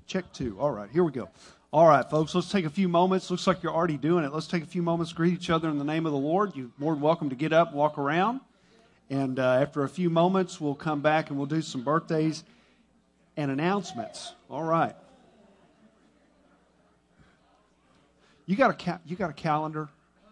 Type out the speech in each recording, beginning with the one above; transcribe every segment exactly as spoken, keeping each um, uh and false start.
Check two. All right, here we go. All right, folks, let's take a few moments. Looks like you're already doing it. Let's take a few moments to greet each other in the name of the Lord. You're more than welcome to get up, walk around. And uh, after a few moments, we'll come back and we'll do some birthdays and announcements. All right. You got a ca- you got a calendar?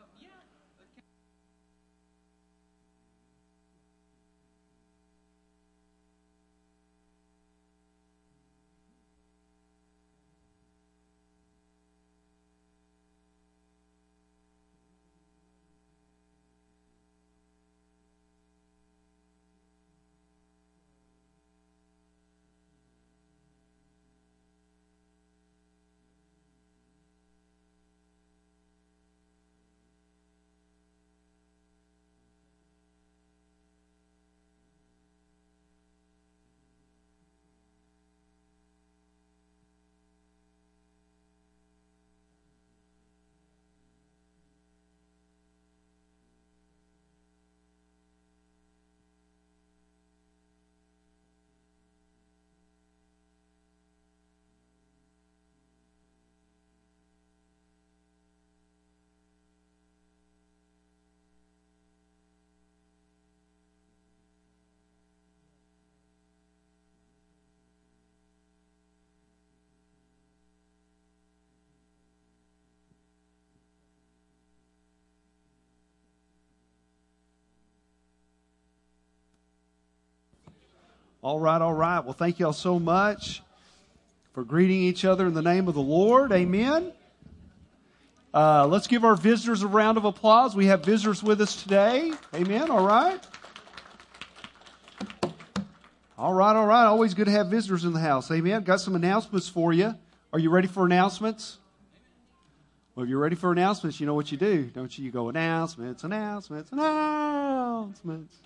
All right, all right. Well, thank you all so much for greeting each other in the name of the Lord. Amen. Uh, let's give our visitors a round of applause. We have visitors with us today. Amen. All right. All right, all right. Always good to have visitors in the house. Amen. Got some announcements for you. Are you ready for announcements? Well, if you're ready for announcements, you know what you do, don't you? You go announcements, announcements, announcements.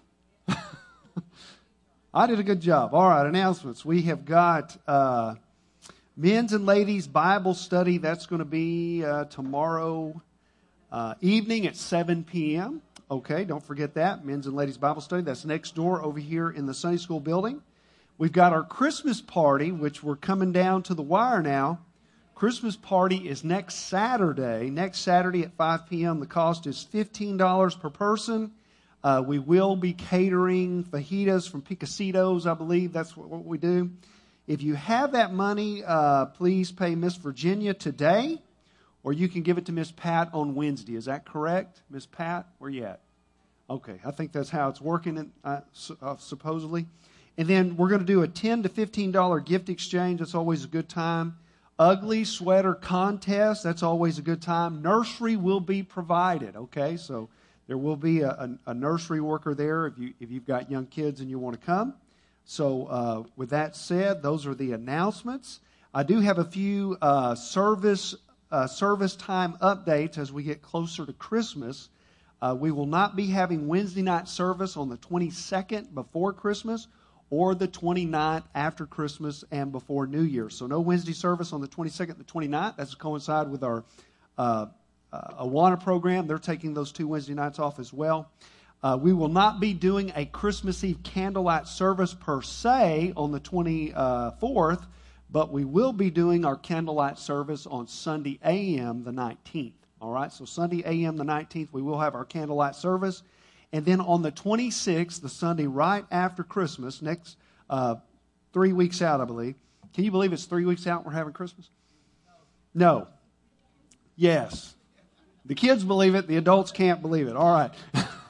I did a good job. All right, announcements. We have got uh, men's and ladies Bible study. That's going to be uh, tomorrow uh, evening at seven p.m. Okay, don't forget that. Men's and ladies Bible study. That's next door over here in the Sunday School building. We've got our Christmas party, which we're coming down to the wire now. Christmas party is next Saturday. Next Saturday at five p.m. The cost is fifteen dollars per person. Uh, we will be catering fajitas from Picasitos, I believe. That's what, what we do. If you have that money, uh, please pay Miss Virginia today, or you can give it to Miss Pat on Wednesday. Is that correct, Miss Pat? Where you at? Okay, I think that's how it's working, uh, uh, supposedly. And then we're going to do a ten to fifteen dollars gift exchange. That's always a good time. Ugly sweater contest. That's always a good time. Nursery will be provided, okay? So there will be a, a, a nursery worker there if, you, if you've got young kids and you want to come. So uh, with that said, those are the announcements. I do have a few uh, service uh, service time updates as we get closer to Christmas. Uh, we will not be having Wednesday night service on the twenty-second before Christmas or the twenty-ninth after Christmas and before New Year. So no Wednesday service on the twenty-second and the twenty-ninth. That's coincide with our uh, uh, Awana program. They're taking those two Wednesday nights off as well. Uh, we will not be doing a Christmas Eve candlelight service per se on the twenty-fourth, but we will be doing our candlelight service on Sunday A M the nineteenth. All right, so Sunday A M the nineteenth, we will have our candlelight service. And then on the twenty-sixth, the Sunday right after Christmas, next uh, three weeks out, I believe. Can you believe it's three weeks out we're having Christmas? No. Yes. The kids believe it. The adults can't believe it. All right.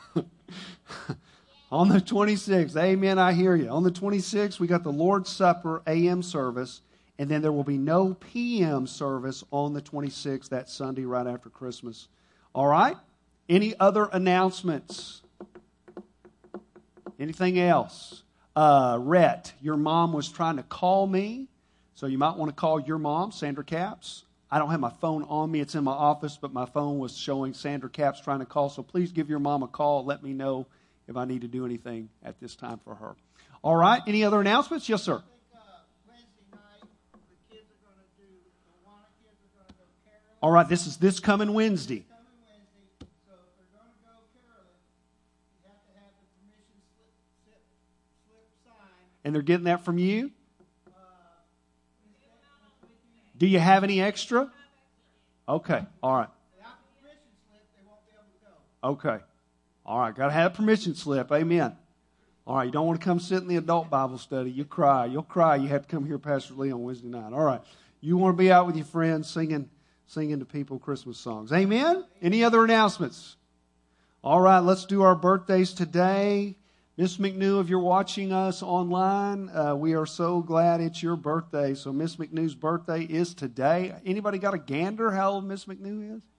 On the twenty-sixth, amen, I hear you. On the twenty-sixth, we got the Lord's Supper A M service, and then there will be no P M service on the twenty-sixth, that Sunday right after Christmas. All right? Any other announcements? Anything else? Uh, Rhett, your mom was trying to call me, so you might want to call your mom, Sandra Capps. I don't have my phone on me. It's in my office, but my phone was showing Sandra Capps trying to call, so please give your mom a call. Let me know if I need to do anything at this time for her. All right, any other announcements? Yes, sir. I think, uh, Wednesday night, the kids are going to do, the Awana kids are going to go caroling. All right, this is this coming Wednesday. Coming Wednesday, so if they're going to go caroling, you have to have the permission slip, slip, slip signed. And they're getting that from you? Uh, we Do you have any extra? Okay, all right. Without the permission slip, they won't be able to go. Okay. All right, got to have a permission slip. Amen. All right, you don't want to come sit in the adult Bible study. You'll cry. You'll cry. You have to come hear Pastor Lee on Wednesday night. All right. You want to be out with your friends singing singing to people Christmas songs. Amen? Any other announcements? All right, let's do our birthdays today. Miss McNew, if you're watching us online, uh, we are so glad it's your birthday. So Miss McNew's birthday is today. Anybody got a gander how old Miss McNew is?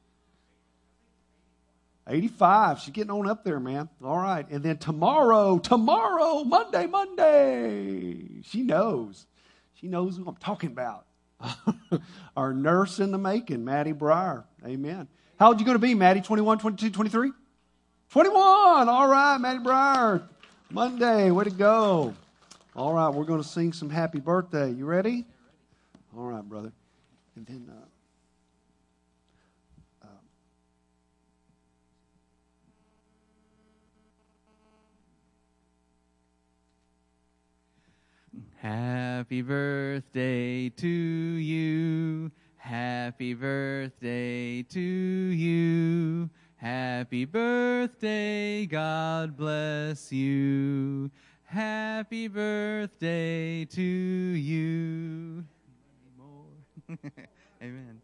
eighty-five. She's getting on up there, man. All right. And then tomorrow, tomorrow, Monday, Monday. She knows. She knows who I'm talking about. Our nurse in the making, Maddie Breyer. Amen. How old are you going to be, Maddie? twenty-one, twenty-two, twenty-three? twenty-one. All right, Maddie Breyer. Monday. Way to go. All right. We're going to sing some happy birthday. You ready? All right, brother. And then... Uh, Happy birthday to you. Happy birthday to you. Happy birthday, God bless you. Happy birthday to you. Amen.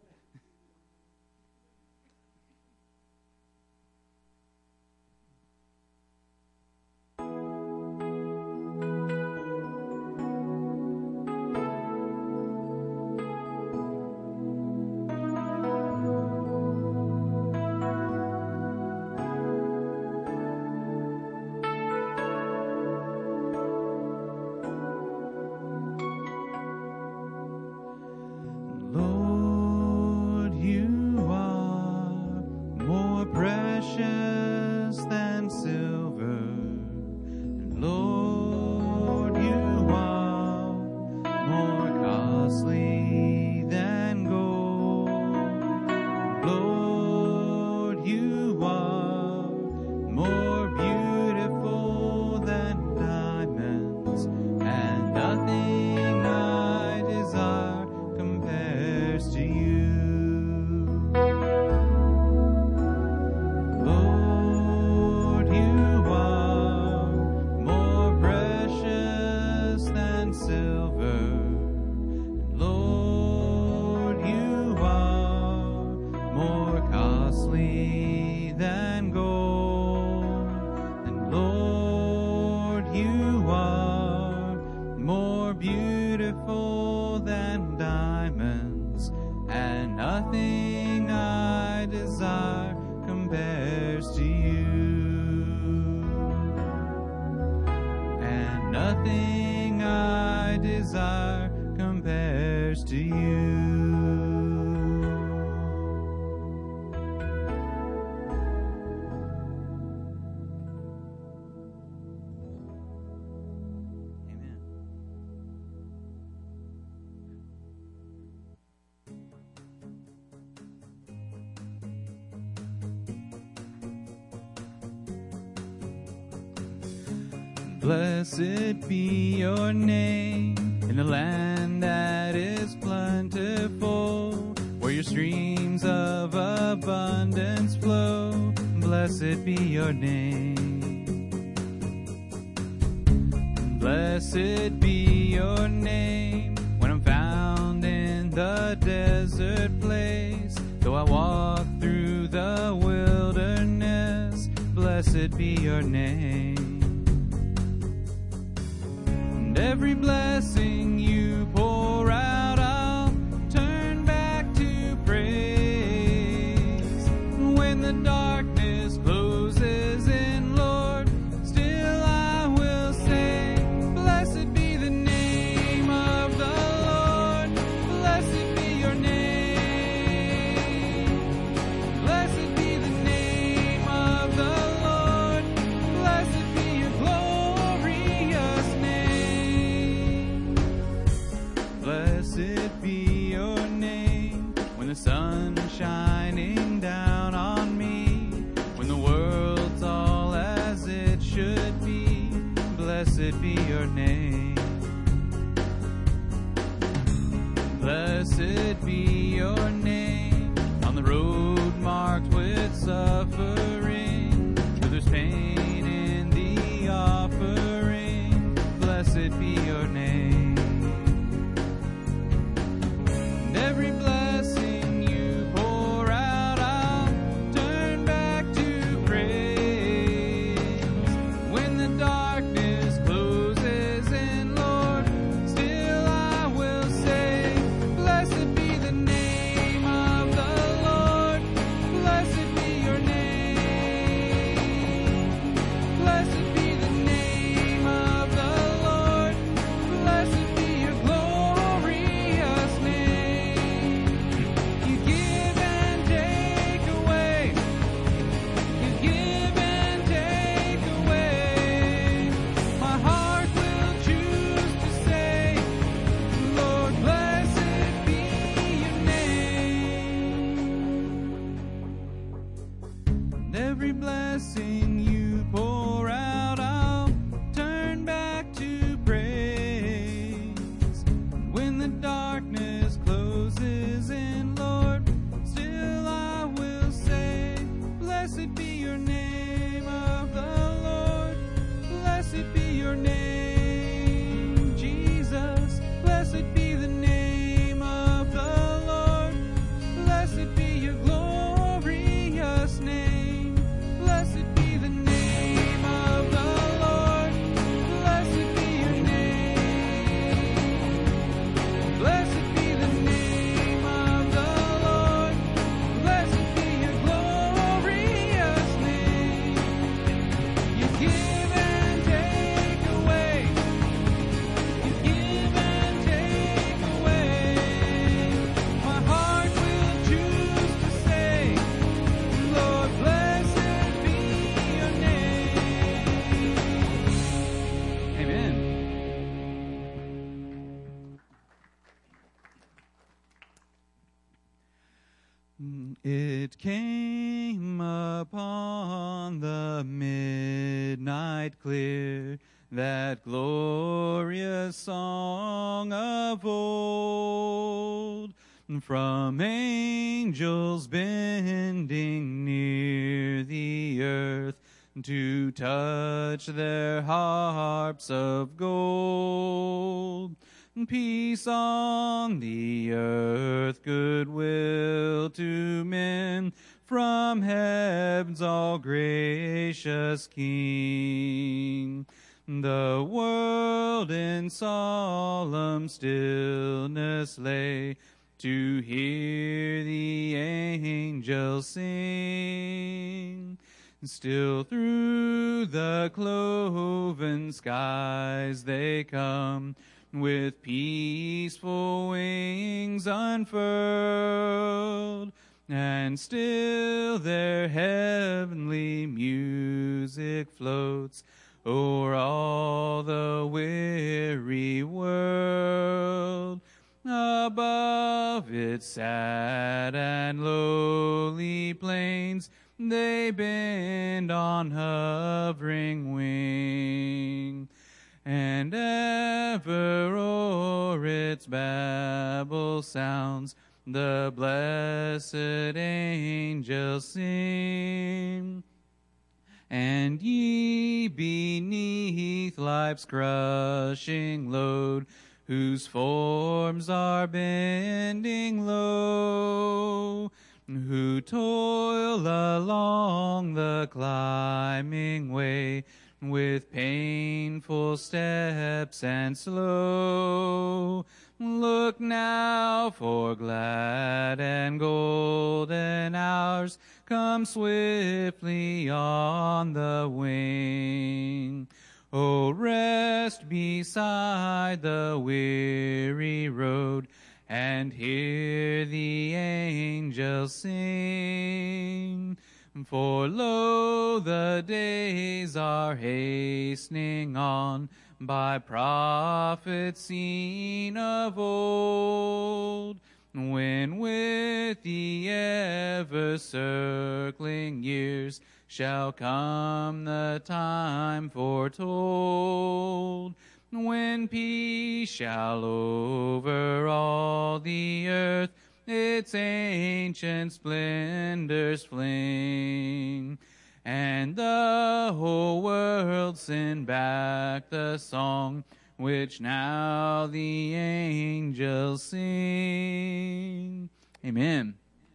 Blessed be your name in the land that is plentiful, where your streams of abundance flow. Blessed be your name. Blessed be your name when I'm found in the desert place. Though I walk through the wilderness, blessed be your name. Every blessing you pour out, I'll turn back to praise. When the darkness closes in, Lord, still I will say, blessed be the name of the Lord. Blessed be your name. Blessed be the name of the Lord. Blessed be your glorious name. Blessed be your name when the sun's shining down on me, when the world's all as it should be. Blessed be your name. Blessed be every blessing you pour out, I'll turn back to praise. When the darkness closes in, Lord, still I will say, blessed be your name of the Lord. Blessed be your name, Jesus. Blessed be the name of the Lord. Blessed be your glorious name. Blessed be the name of the Lord. Blessed be your name. Blessed be the name of the Lord. Blessed be your glorious name. You give and take away. You give and take away. My heart will choose to say, Lord, blessed be your name. Amen. It came upon the midnight clear, that glorious song of old, from angels bending near the earth to touch their harps of gold. Peace on the earth, goodwill to men, from heaven's all gracious King. The world in solemn stillness lay, to hear the angels sing. Still through the cloven skies they come, with peaceful wings unfurled, and still their heavenly music floats o'er all the weary world. Above its sad and lowly plains, they bend on hovering wing, and ever o'er its babel sounds the blessed angels sing. And ye beneath life's crushing load, whose forms are bending low, who toil along the climbing way, with painful steps and slow, look now, for glad and golden hours come swiftly on the wing. Oh, rest beside the weary road, and hear the angels sing. For lo, the days are hastening on, by prophets seen of old, when with the ever-circling years shall come the time foretold, when peace shall over all the earth its ancient splendors fling, and the whole world send back the song which now the angels sing. Amen.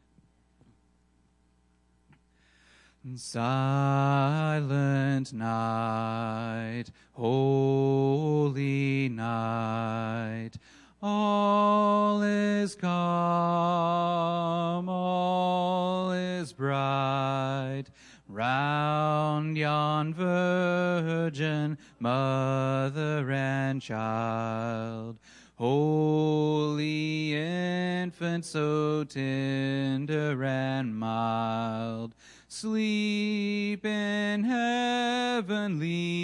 Silent night, holy night, all is calm, all is bright, round yon virgin mother and child. Holy infant, so tender and mild, sleep in heavenly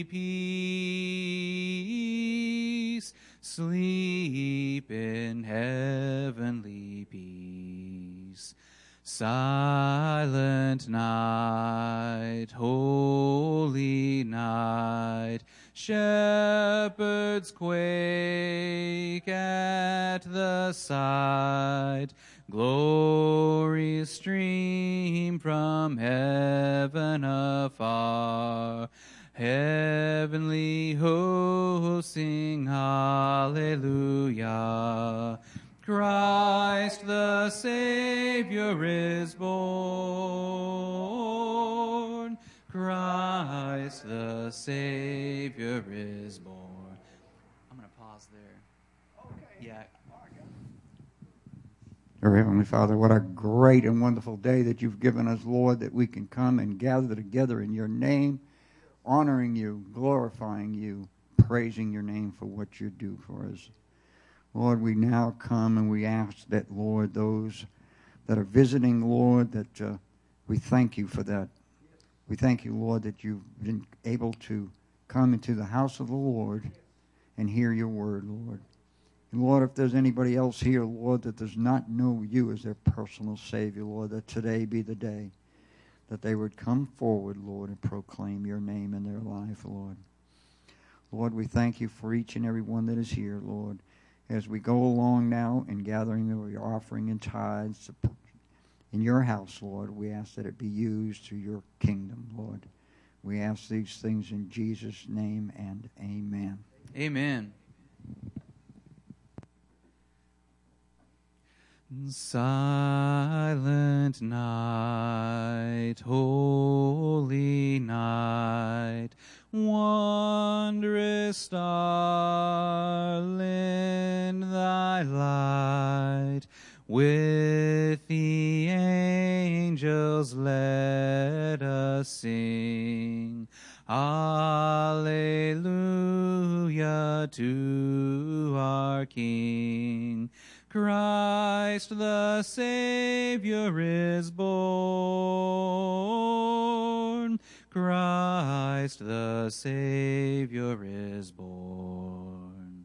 peace. Sleep in heavenly peace. Silent night, holy night, shepherds quake at the sight. Glories stream from heaven afar. Heavenly hosts sing hallelujah. Christ the Savior is born. Christ the Savior is born. I'm going to pause there. Okay. Yeah. Dear Heavenly Father, what a great and wonderful day that you've given us, Lord, that we can come and gather together in your name, honoring you, glorifying you, praising your name for what you do for us. Lord, we now come and we ask that, Lord, those that are visiting, Lord, that uh, we thank you for that. We thank you, Lord, that you've been able to come into the house of the Lord and hear your word, Lord. And Lord, if there's anybody else here, Lord, that does not know you as their personal Savior, Lord, that today be the day that they would come forward, Lord, and proclaim your name in their life, Lord. Lord, we thank you for each and every one that is here, Lord. As we go along now in gathering of your offering and tithes in your house, Lord, we ask that it be used to your kingdom, Lord. We ask these things in Jesus' name and amen. Amen. Silent night, holy night, wondrous star, lend thy light. With the angels let us sing, Alleluia to our King. Christ the Savior is born. Christ the Savior is born.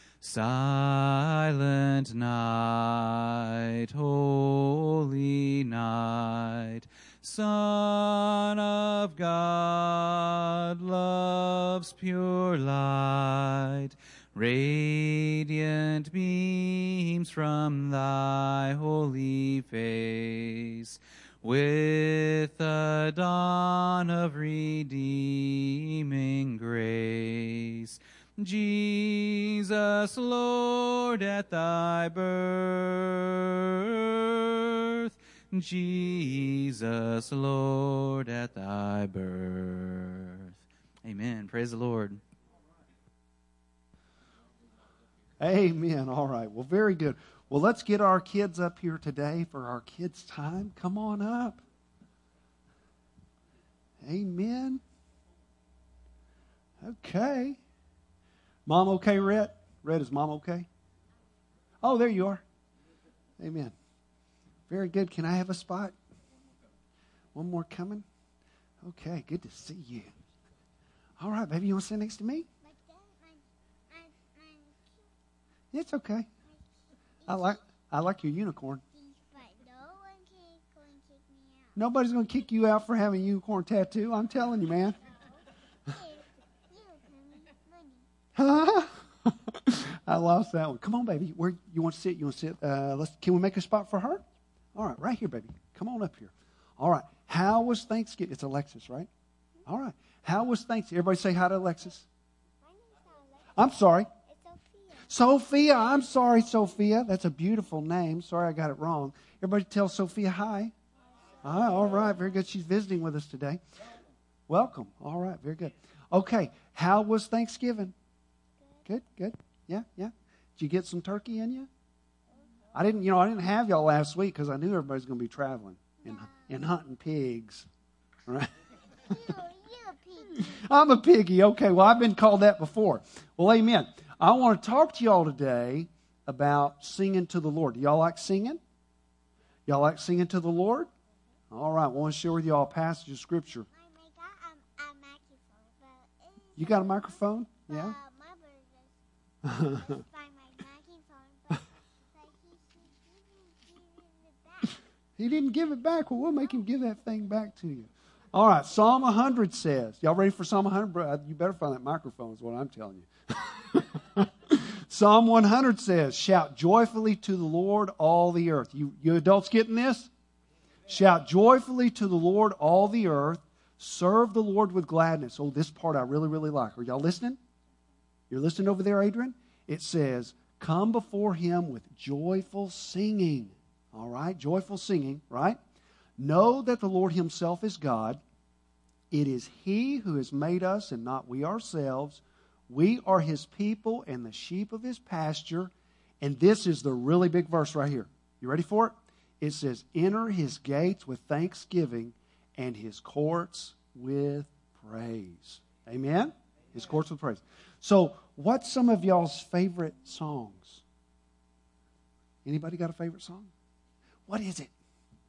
Silent night, holy night, Son of God, love's pure light, radiant beams from thy holy face, with the dawn of redeeming grace. Jesus, Lord, at thy birth, Jesus, Lord, at thy birth. Amen. Praise the Lord. Amen. All right. Well, very good. Well, let's get our kids up here today for our kids' time. Come on up. Amen. Okay. Mom okay, Rhett? Rhett, is Mom okay? Oh, there you are. Amen. Very good. Can I have a spot? One more coming? Okay, good to see you. All right, baby, you want to sit next to me? It's okay. I like I like your unicorn. Nobody's going to kick you out for having a unicorn tattoo. I'm telling you, man. I lost that one. Come on, baby. Where you want to sit? You want to sit? Uh, let's. Can we make a spot for her? All right, right here, baby. Come on up here. All right. How was Thanksgiving? It's Alexis, right? All right. How was Thanksgiving? Everybody say hi to Alexis. I'm sorry. Sophia, I'm sorry, Sophia. That's a beautiful name. Sorry I got it wrong. Everybody tell Sophia hi. Hi, all right, very good. She's visiting with us today. Welcome. All right, very good. Okay, how was Thanksgiving? Good, good. Yeah, yeah. Did you get some turkey in you? I didn't, you know, I didn't have y'all last week because I knew everybody's going to be traveling and, and hunting pigs. Right? I'm a piggy. Okay, well, I've been called that before. Well, amen. I want to talk to y'all today about singing to the Lord. Do y'all like singing? Y'all like singing to the Lord? All right, I want to share with y'all a passage of Scripture. You got a microphone? Yeah? He didn't give it back. Well, we'll make him give that thing back to you. All right, Psalm one hundred says, y'all ready for Psalm one hundred? You better find that microphone is what I'm telling you. Psalm one hundred says, shout joyfully to the Lord, all the earth. You, you adults getting this? Shout joyfully to the Lord, all the earth. Serve the Lord with gladness. Oh, this part I really, really like. Are y'all listening? You're listening over there, Adrian? It says, come before him with joyful singing. All right, joyful singing, right? Know that the Lord himself is God. It is he who has made us and not we ourselves. We are his people and the sheep of his pasture. And this is the really big verse right here. You ready for it? It says, enter his gates with thanksgiving and his courts with praise. Amen? His courts with praise. So, what's some of y'all's favorite songs? Anybody got a favorite song? What is it?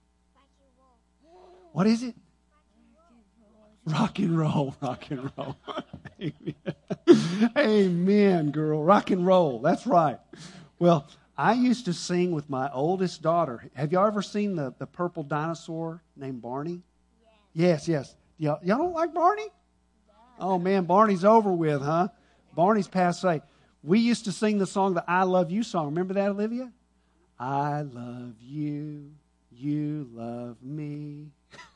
What is it? Rock and roll, rock and roll. Amen. Amen, girl. Rock and roll. That's right. Well, I used to sing with my oldest daughter. Have y'all ever seen the, the purple dinosaur named Barney? Yes, yes. Y'all, y'all don't like Barney? Oh, man, Barney's over with, huh? Barney's passé. We used to sing the song, the I Love You song. Remember that, Olivia? I love you. You love me.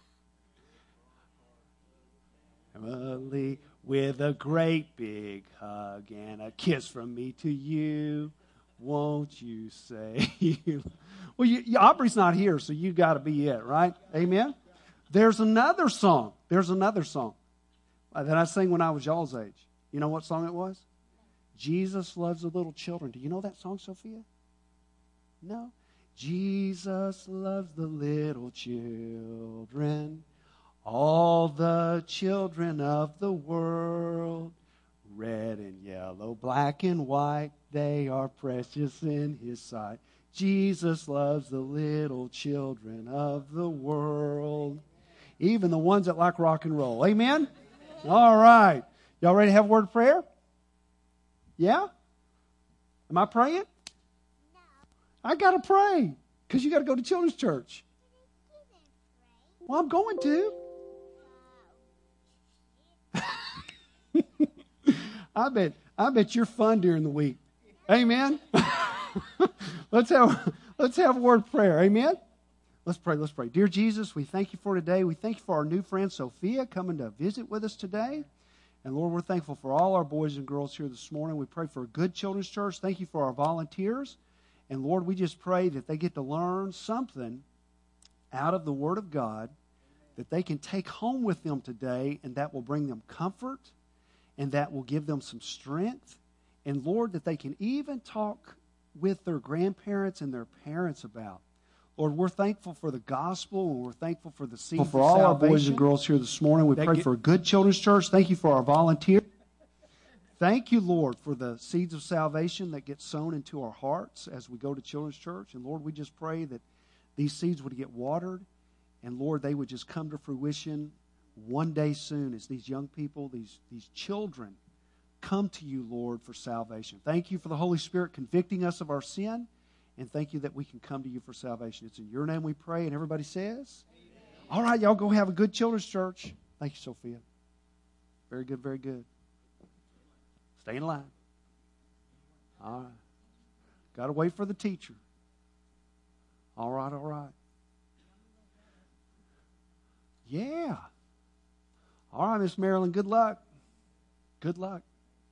Emily, with a great big hug and a kiss from me to you. Won't you say you... Well, you, you, Aubrey's not here, so you got to be it, right? Amen? There's another song. There's another song that I sang when I was y'all's age. You know what song it was? Jesus Loves the Little Children. Do you know that song, Sophia? No? Jesus loves the little children, all the children of the world. Red and yellow, black and white, they are precious in his sight. Jesus loves the little children of the world. Even the ones that like rock and roll. Amen? All right. Y'all ready to have a word of prayer? Yeah? Am I praying? No. I got to pray because you got to go to children's church. Well, I'm going to. I bet I bet you're fun during the week. Amen. let's have let's have a word of prayer. Amen. Let's pray. Let's pray. Dear Jesus, we thank you for today. We thank you for our new friend Sophia coming to visit with us today. And Lord, we're thankful for all our boys and girls here this morning. We pray for a good children's church. Thank you for our volunteers. And Lord, we just pray that they get to learn something out of the Word of God that they can take home with them today, and that will bring them comfort, and that will give them some strength. And Lord, that they can even talk with their grandparents and their parents about. Lord, we're thankful for the gospel, and we're thankful for the seeds For of all our salvation. boys and girls here this morning, we That pray get- for a good children's church. Thank you for our volunteers. Thank you, Lord, for the seeds of salvation that get sown into our hearts as we go to children's church. And Lord, we just pray that these seeds would get watered, and Lord, they would just come to fruition one day soon as these young people, these, these children, come to you, Lord, for salvation. Thank you for the Holy Spirit convicting us of our sin, and thank you that we can come to you for salvation. It's in your name we pray, and everybody says, amen. All right, y'all go have a good children's church. Thank you, Sophia. Very good, very good. Stay in line. All right. Got to wait for the teacher. All right, all right. Yeah. All right, Miss Marilyn, good luck. Good luck.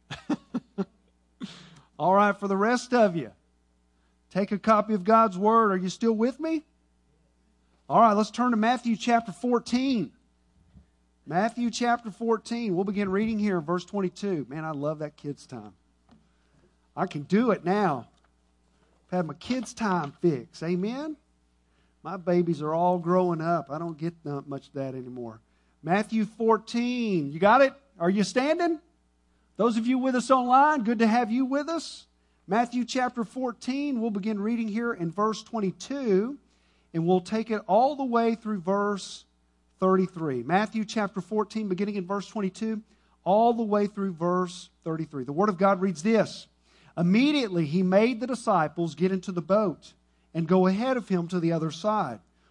All right, for the rest of you, take a copy of God's Word. Are you still with me? All right, let's turn to Matthew chapter fourteen. Matthew chapter fourteen. We'll begin reading here in verse twenty-two. Man, I love that kids' time. I can do it now. I've had my kids' time fixed. Amen? My babies are all growing up. I don't get much of that anymore. Matthew fourteen. You got it? Are you standing? Those of you with us online, good to have you with us. Matthew chapter fourteen. We'll begin reading here in verse twenty-two. And we'll take it all the way through verse thirty-three. Matthew chapter fourteen, beginning in verse twenty-two, all the way through verse thirty-three. The Word of God reads this. Immediately he made the disciples get into the boat and go ahead of him to the other side,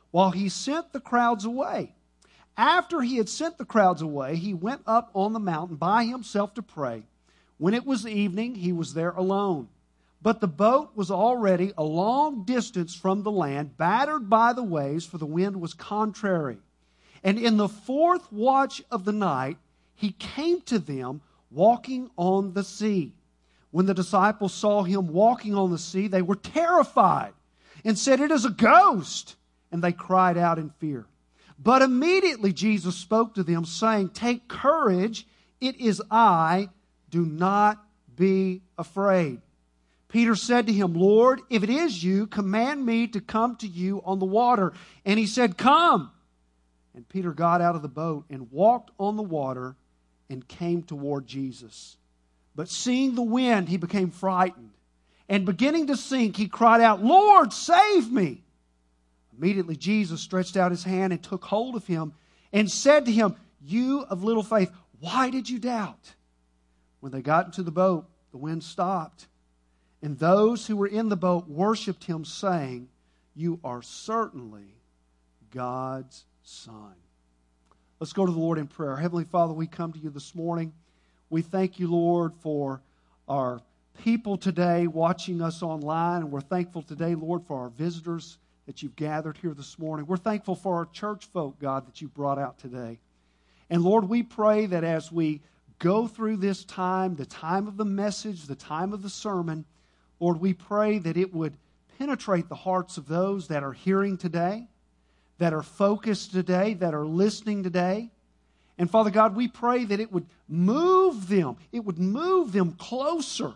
while he sent the crowds away. After he had sent the crowds away, he went up on the mountain by himself to pray. When it was evening, he was there alone. But the boat was already a long distance from the land, battered by the waves, for the wind was contrary. And in the fourth watch of the night, he came to them walking on the sea. When the disciples saw him walking on the sea, they were terrified and said, "It is a ghost!" And they cried out in fear. But immediately Jesus spoke to them, saying, "Take courage, it is I, do not be afraid." Peter said to him, "Lord, if it is you, command me to come to you on the water." And he said, "Come." And Peter got out of the boat and walked on the water and came toward Jesus. But seeing the wind, he became frightened. And beginning to sink, he cried out, "Lord, save me!" Immediately Jesus stretched out his hand and took hold of him and said to him, "You of little faith, why did you doubt?" When they got into the boat, the wind stopped. And those who were in the boat worshipped him, saying, "You are certainly God's Son." Let's go to the Lord in prayer. Heavenly Father, we come to you this morning. We thank you, Lord, for our people today watching us online. And we're thankful today, Lord, for our visitors that you've gathered here this morning. We're thankful for our church folk, God, that you brought out today. And Lord, we pray that as we go through this time, the time of the message, the time of the sermon, Lord, we pray that it would penetrate the hearts of those that are hearing today, that are focused today, that are listening today. And Father God, we pray that it would move them. It would move them closer,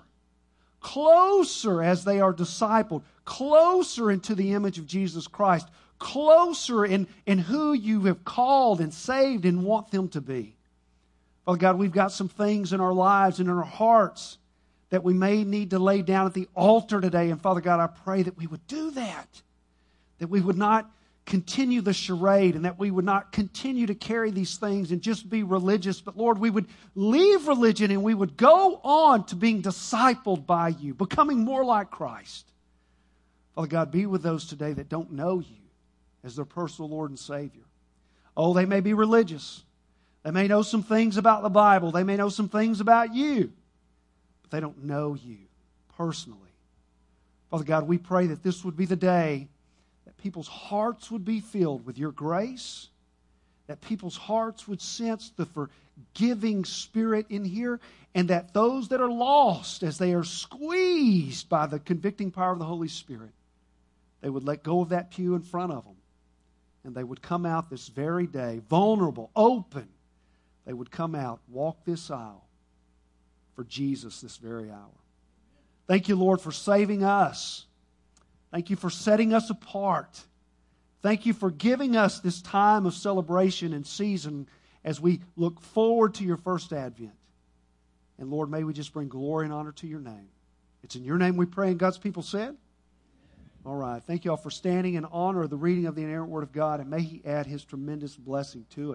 closer as they are discipled, closer into the image of Jesus Christ, closer in, in who you have called and saved and want them to be. Father God, we've got some things in our lives and in our hearts that we may need to lay down at the altar today. And Father God, I pray that we would do that, that we would not continue the charade and that we would not continue to carry these things and just be religious. But Lord, we would leave religion and we would go on to being discipled by you, becoming more like Christ. Father God, be with those today that don't know you as their personal Lord and Savior. Oh, they may be religious. They may know some things about the Bible. They may know some things about you. But they don't know you personally. Father God, we pray that this would be the day that people's hearts would be filled with your grace, that people's hearts would sense the forgiving Spirit in here, and that those that are lost, as they are squeezed by the convicting power of the Holy Spirit, they would let go of that pew in front of them, and they would come out this very day, vulnerable, open. They would come out, walk this aisle for Jesus this very hour. Thank you, Lord, for saving us. Thank you for setting us apart. Thank you for giving us this time of celebration and season as we look forward to your first advent. And Lord, may we just bring glory and honor to your name. It's in your name we pray, and God's people said? All right. Thank you all for standing in honor of the reading of the inerrant Word of God, and may He add His tremendous blessing to it.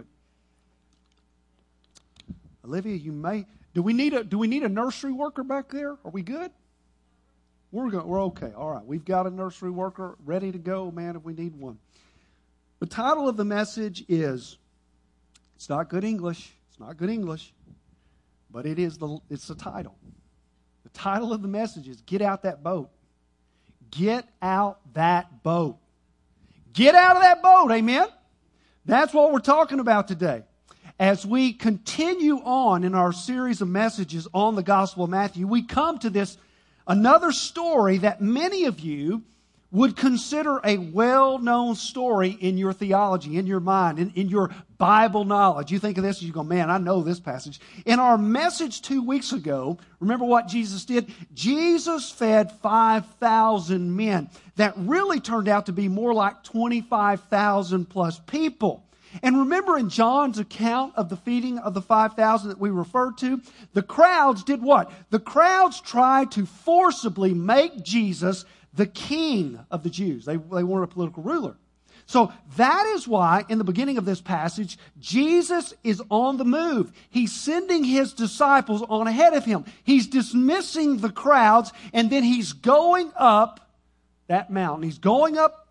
Olivia, you may... Do we need a, do we need a nursery worker back there? Are we good? We're go, we're okay. All right. We've got a nursery worker ready to go, man, if we need one. The title of the message is, it's not good English. It's not good English, but it is the, it's the title. The title of the message is Get Out That Boat. Get out that boat. Get out of that boat, amen? That's what we're talking about today. As we continue on in our series of messages on the Gospel of Matthew, we come to this, another story that many of you would consider a well-known story in your theology, in your mind, in, in your Bible knowledge. You think of this and you go, man, I know this passage. In our message two weeks ago, remember what Jesus did? Jesus fed five thousand men. That really turned out to be more like twenty-five thousand plus people. And remember in John's account of the feeding of the five thousand that we referred to, the crowds did what? The crowds tried to forcibly make Jesus the king of the Jews. They, they weren't a political ruler. So that is why in the beginning of this passage, Jesus is on the move. He's sending his disciples on ahead of him. He's dismissing the crowds, and then he's going up that mountain. He's going up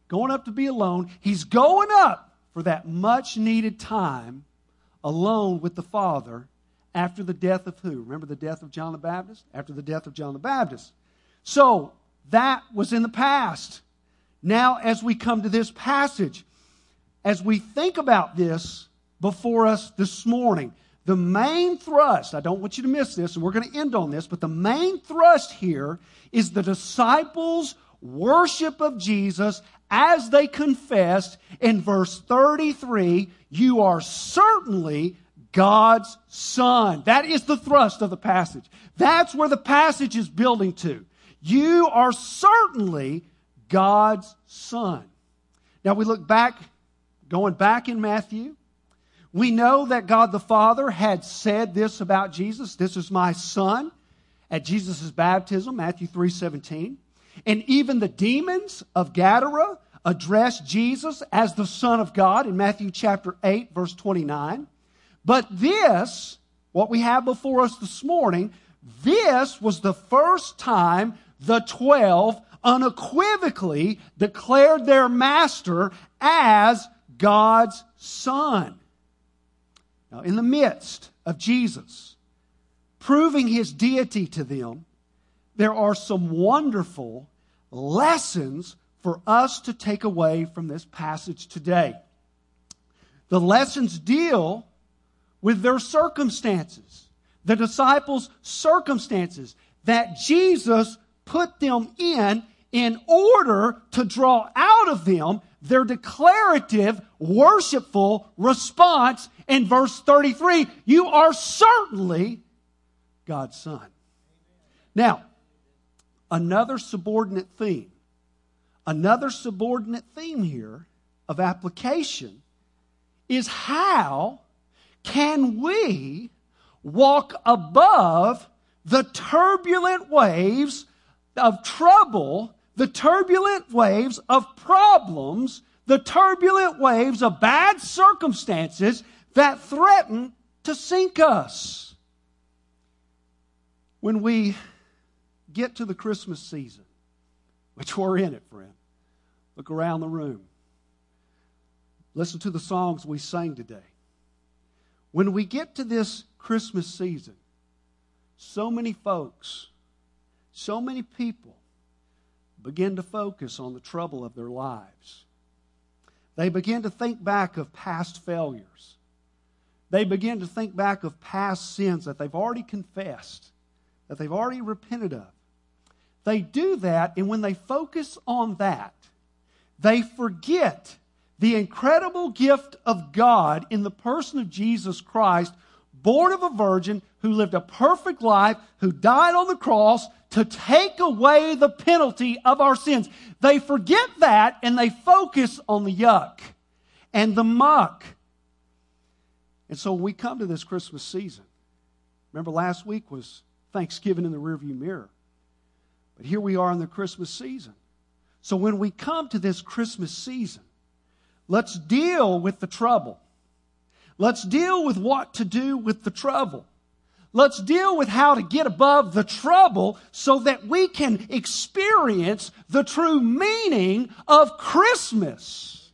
going up to be alone. He's going up for that much needed time alone with the Father after the death of who? Remember the death of John the Baptist? After the death of John the Baptist. So, that was in the past. Now, as we come to this passage, as we think about this before us this morning, the main thrust, I don't want you to miss this, and we're going to end on this, but the main thrust here is the disciples' worship of Jesus as they confessed in verse thirty-three, you are certainly God's Son. That is the thrust of the passage. That's where the passage is building to. You are certainly God's Son. Now we look back, going back in Matthew, we know that God the Father had said this about Jesus. This is my Son at Jesus' baptism, Matthew three seventeen. And even the demons of Gadara addressed Jesus as the Son of God in Matthew chapter eight, verse twenty-nine. But this, what we have before us this morning, this was the first time the twelve unequivocally declared their master as God's Son. Now, in the midst of Jesus proving his deity to them, there are some wonderful lessons for us to take away from this passage today. The lessons deal with their circumstances, the disciples' circumstances that Jesus put them in in order to draw out of them their declarative, worshipful response in verse thirty-three. You are certainly God's Son. Now, another subordinate theme, another subordinate theme here of application is how can we walk above the turbulent waves of trouble, the turbulent waves of problems, the turbulent waves of bad circumstances that threaten to sink us. When we get to the Christmas season, which we're in it, friend, look around the room. Listen to the songs we sang today. When we get to this Christmas season, so many folks, so many people begin to focus on the trouble of their lives. They begin to think back of past failures. They begin to think back of past sins that they've already confessed, that they've already repented of. They do that, and when they focus on that, they forget the incredible gift of God in the person of Jesus Christ, born of a virgin, who lived a perfect life, who died on the cross to take away the penalty of our sins. They forget that and they focus on the yuck and the muck. And so when we come to this Christmas season, remember last week was Thanksgiving in the rearview mirror. But here we are in the Christmas season. So when we come to this Christmas season, let's deal with the trouble. Let's deal with what to do with the trouble. Let's deal with how to get above the trouble so that we can experience the true meaning of Christmas.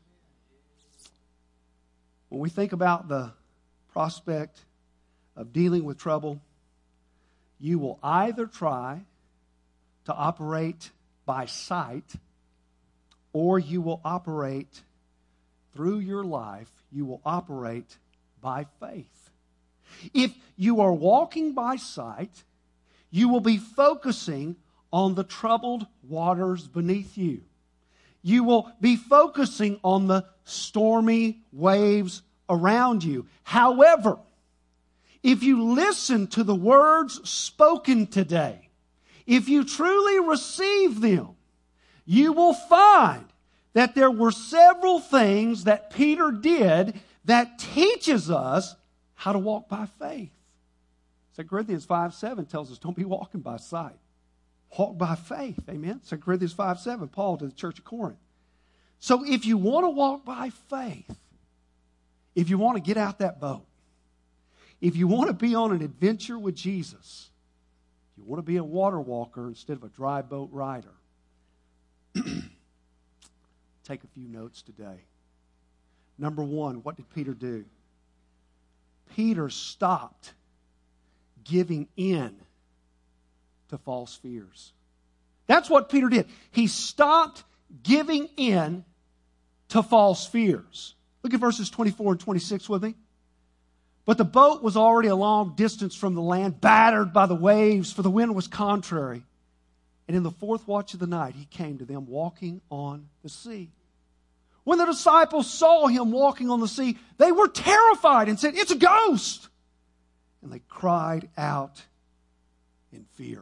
When we think about the prospect of dealing with trouble, you will either try to operate by sight, or you will operate through your life, you will operate by faith. If you are walking by sight, you will be focusing on the troubled waters beneath you. You will be focusing on the stormy waves around you. However, if you listen to the words spoken today, if you truly receive them, you will find that there were several things that Peter did that teaches us how to walk by faith. Second Corinthians five seven tells us, don't be walking by sight. Walk by faith. Amen? Second Corinthians five seven, Paul to the church of Corinth. So if you want to walk by faith, if you want to get out that boat, if you want to be on an adventure with Jesus, if you want to be a water walker instead of a dry boat rider, take a few notes today. Number one, what did Peter do? Peter stopped giving in to false fears. That's what Peter did. He stopped giving in to false fears. Look at verses twenty-four and twenty-six with me. But the boat was already a long distance from the land, battered by the waves, for the wind was contrary. And in the fourth watch of the night, he came to them walking on the sea. When the disciples saw him walking on the sea, they were terrified and said, "It's a ghost!" And they cried out in fear.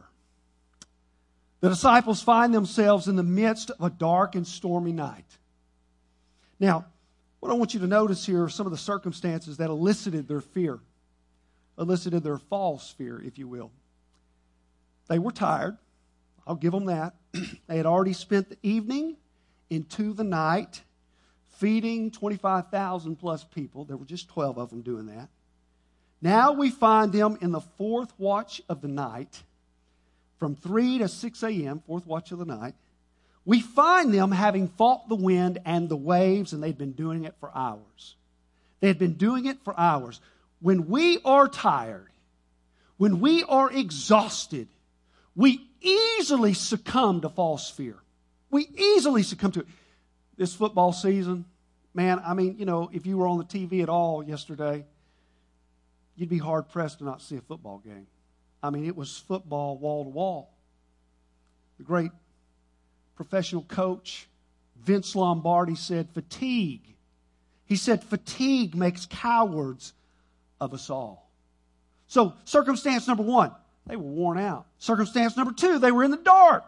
The disciples find themselves in the midst of a dark and stormy night. Now, what I want you to notice here are some of the circumstances that elicited their fear, elicited their false fear, if you will. They were tired. I'll give them that. They had already spent the evening into the night feeding twenty-five thousand plus people. There were just twelve of them doing that. Now we find them in the fourth watch of the night, from three to six a.m., fourth watch of the night. We find them having fought the wind and the waves, and they'd been doing it for hours. They had been doing it for hours. When we are tired, when we are exhausted, we easily succumb to false fear. We easily succumb to it. This football season, man, I mean, you know, if you were on the T V at all yesterday, you'd be hard-pressed to not see a football game. I mean, it was football wall to wall. The great professional coach, Vince Lombardi, said fatigue. He said fatigue makes cowards of us all. So, circumstance number one, they were worn out. Circumstance number two, they were in the dark.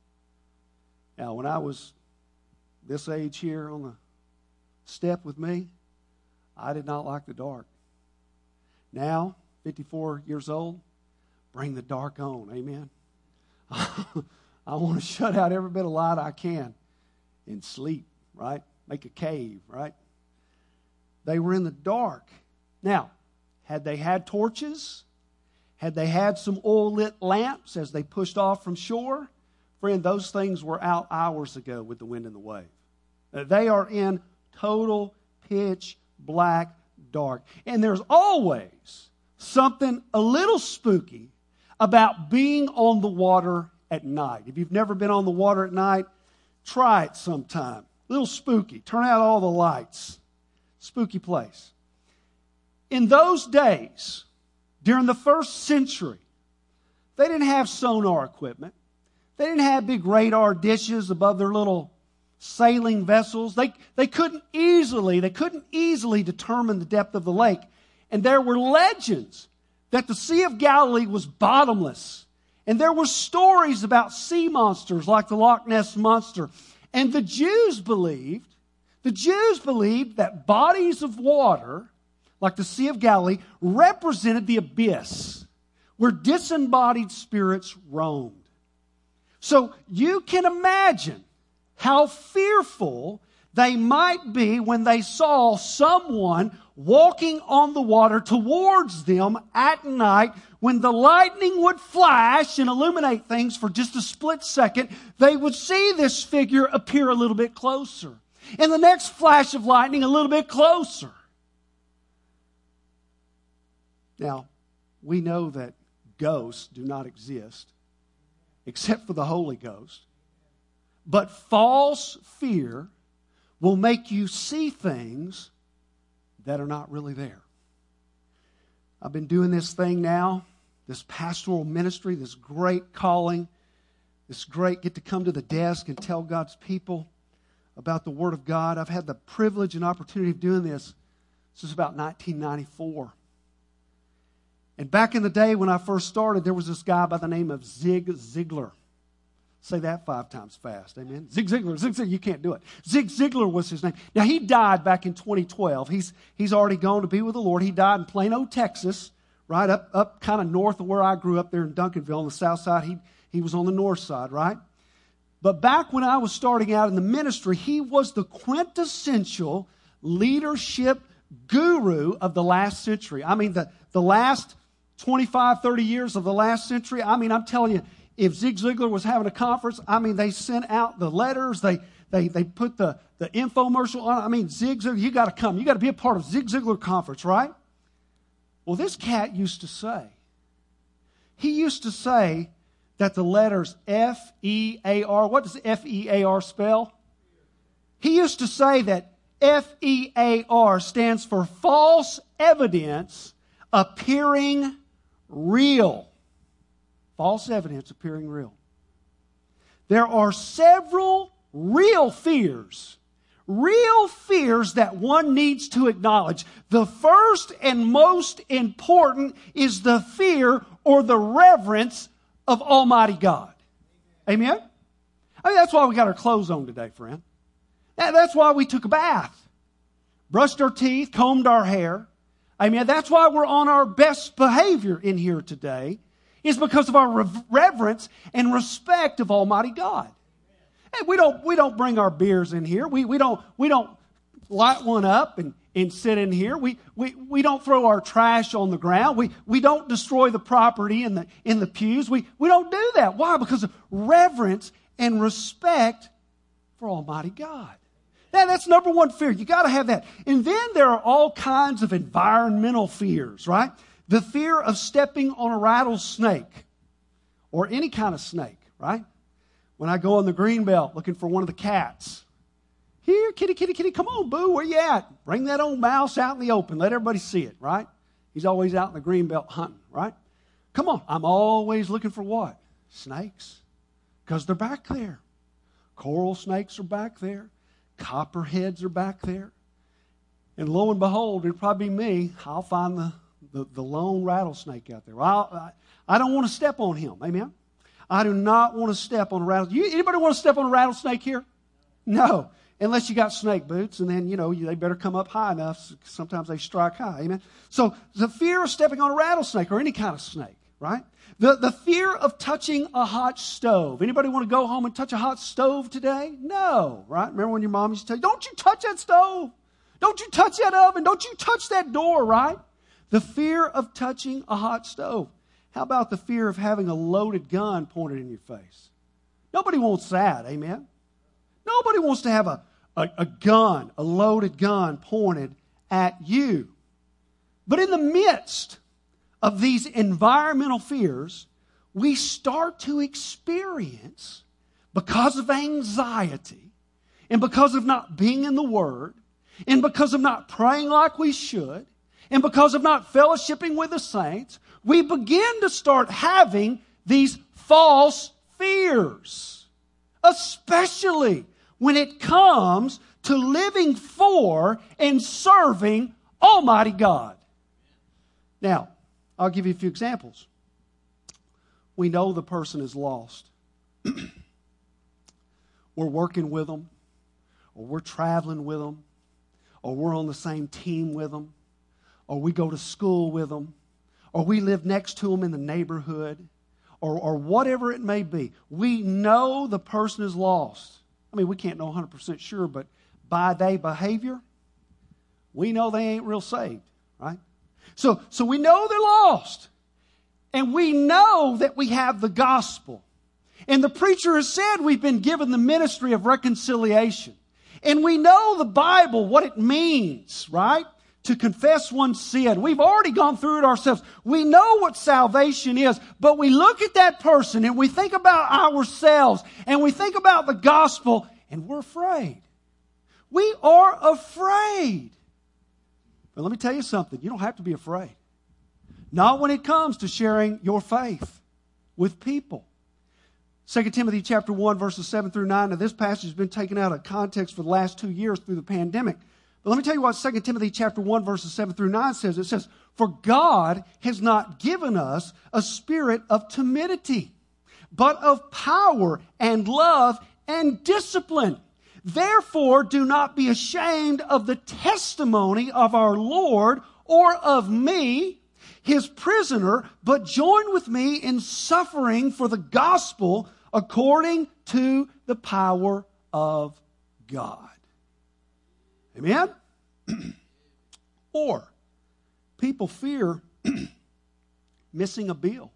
Now, when I was this age here on the step with me, I did not like the dark. Now, fifty-four years old, bring the dark on. Amen. I want to shut out every bit of light I can and sleep, right? Make a cave, right? They were in the dark. Now, had they had torches? Had they had some oil-lit lamps as they pushed off from shore? Friend, those things were out hours ago with the wind and the wave. They are in total pitch black dark. And there's always something a little spooky about being on the water at night. If you've never been on the water at night, try it sometime. A little spooky. Turn out all the lights. Spooky place. In those days, during the first century, they didn't have sonar equipment. They didn't have big radar dishes above their little sailing vessels. They, they couldn't easily, they couldn't easily determine the depth of the lake. And there were legends that the Sea of Galilee was bottomless. And there were stories about sea monsters like the Loch Ness Monster. And the Jews believed, the Jews believed that bodies of water, like the Sea of Galilee, represented the abyss where disembodied spirits roamed. So you can imagine how fearful they might be when they saw someone walking on the water towards them at night. When the lightning would flash and illuminate things for just a split second, they would see this figure appear a little bit closer. In the next flash of lightning, a little bit closer. Now, we know that ghosts do not exist except for the Holy Ghost. But false fear will make you see things that are not really there. I've been doing this thing now, this pastoral ministry, this great calling, this great get to come to the desk and tell God's people about the Word of God. I've had the privilege and opportunity of doing this since about nineteen ninety-four. And back in the day when I first started, there was this guy by the name of Zig Ziglar. Say that five times fast, amen? Zig Ziglar, Zig Ziglar, you can't do it. Zig Ziglar was his name. Now, he died back in twenty twelve. He's, he's already gone to be with the Lord. He died in Plano, Texas, right up, up kind of north of where I grew up there in Duncanville on the south side. He, he was on the north side, right? But back when I was starting out in the ministry, he was the quintessential leadership guru of the last century. I mean, the, the last twenty-five, thirty years of the last century. I mean, I'm telling you, if Zig Ziglar was having a conference, I mean, they sent out the letters. They they, they put the, the infomercial on. I mean, Zig Ziglar, you got to come. You got to be a part of Zig Ziglar conference, right? Well, this cat used to say, he used to say that the letters F E A R, what does F E A R spell? He used to say that F E A R stands for false evidence appearing real. False evidence appearing real. There are several real fears. Real fears that one needs to acknowledge. The first and most important is the fear or the reverence of Almighty God. Amen? I mean, that's why we got our clothes on today, friend. That's why we took a bath, brushed our teeth, combed our hair. I mean, that's why we're on our best behavior in here today, is because of our reverence and respect of Almighty God. And we don't we don't bring our beers in here. We we don't we don't light one up and, and sit in here. We, we we don't throw our trash on the ground. We we don't destroy the property in the in the pews. We we don't do that. Why? Because of reverence and respect for Almighty God. Now, that's number one fear. You got to have that. And then there are all kinds of environmental fears, right? The fear of stepping on a rattlesnake or any kind of snake, right? When I go on the greenbelt looking for one of the cats. Here, kitty, kitty, kitty, come on, boo, where you at? Bring that old mouse out in the open. Let everybody see it, right? He's always out in the greenbelt hunting, right? Come on. I'm always looking for what? Snakes. Because they're back there. Coral snakes are back there. Copperheads are back there. And lo and behold, it'll probably be me. I'll find the, the, the lone rattlesnake out there. Well, I, I don't want to step on him. Amen? I do not want to step on a rattlesnake. Anybody want to step on a rattlesnake here? No. Unless you got snake boots, and then, you know, they better come up high enough. Sometimes they strike high. Amen? So the fear of stepping on a rattlesnake or any kind of snake, right? The, the fear of touching a hot stove. Anybody want to go home and touch a hot stove today? No, right? Remember when your mom used to tell you, don't you touch that stove. Don't you touch that oven. Don't you touch that door, right? The fear of touching a hot stove. How about the fear of having a loaded gun pointed in your face? Nobody wants that, amen? Nobody wants to have a, a, a gun, a loaded gun pointed at you. But in the midst of these environmental fears, we start to experience, because of anxiety, and because of not being in the Word, and because of not praying like we should, and because of not fellowshipping with the saints, we begin to start having these false fears, especially when it comes to living for and serving Almighty God. Now, I'll give you a few examples. We know the person is lost. We're working with them, or we're traveling with them, or we're on the same team with them, or we go to school with them, or we live next to them in the neighborhood, or, or whatever it may be. We know the person is lost. I mean, we can't know one hundred percent sure, but by their behavior, we know they ain't real saved, right? So, so we know they're lost. And we know that we have the gospel. And the preacher has said we've been given the ministry of reconciliation. And we know the Bible, what it means, right? To confess one's sin. We've already gone through it ourselves. We know what salvation is. But we look at that person and we think about ourselves. And we think about the gospel. And we're afraid. We are afraid. But let me tell you something. You don't have to be afraid. Not when it comes to sharing your faith with people. Second Timothy chapter one, verses seven through nine. Now, this passage has been taken out of context for the last two years through the pandemic. But let me tell you what Second Timothy chapter one, verses seven through nine says. It says, "For God has not given us a spirit of timidity, but of power and love and discipline. Therefore, do not be ashamed of the testimony of our Lord or of me, his prisoner, but join with me in suffering for the gospel according to the power of God." Amen? Or people fear missing a bill.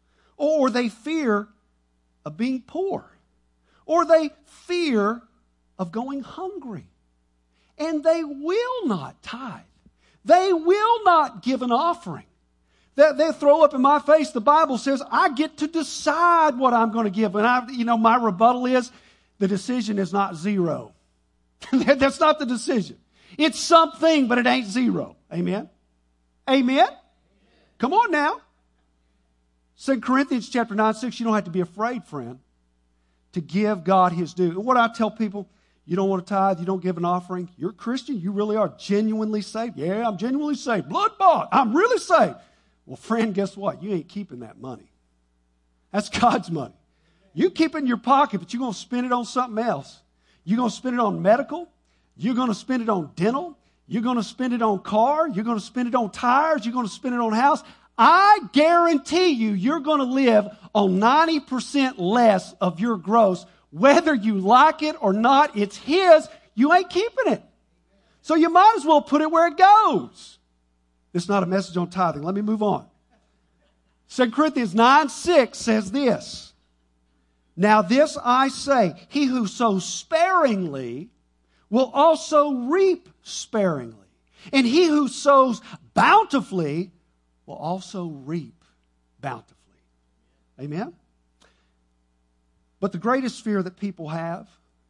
Or they fear of being poor. Or they fear of going hungry. And they will not tithe. They will not give an offering. They, they throw up in my face. The Bible says I get to decide what I'm going to give. And I, you know, my rebuttal is the decision is not zero. That's not the decision. It's something, but it ain't zero. Amen? Amen? Come on now. Second Corinthians chapter nine, six, you don't have to be afraid, friend, to give God His due. And what I tell people, you don't want to tithe, you don't give an offering, you're a Christian, you really are genuinely saved. Yeah, I'm genuinely saved. Blood bought. I'm really saved. Well, friend, guess what? You ain't keeping that money. That's God's money. You keep it in your pocket, but you're going to spend it on something else. You're going to spend it on medical. You're going to spend it on dental. You're going to spend it on car. You're going to spend it on tires. You're going to spend it on house. I guarantee you, you're going to live on ninety percent less of your gross. Whether you like it or not, it's His. You ain't keeping it. So you might as well put it where it goes. This is not a message on tithing. Let me move on. Second Corinthians nine, six says this. Now this I say, he who sows sparingly will also reap sparingly. And he who sows bountifully will also reap bountifully. Amen? But the greatest fear that people have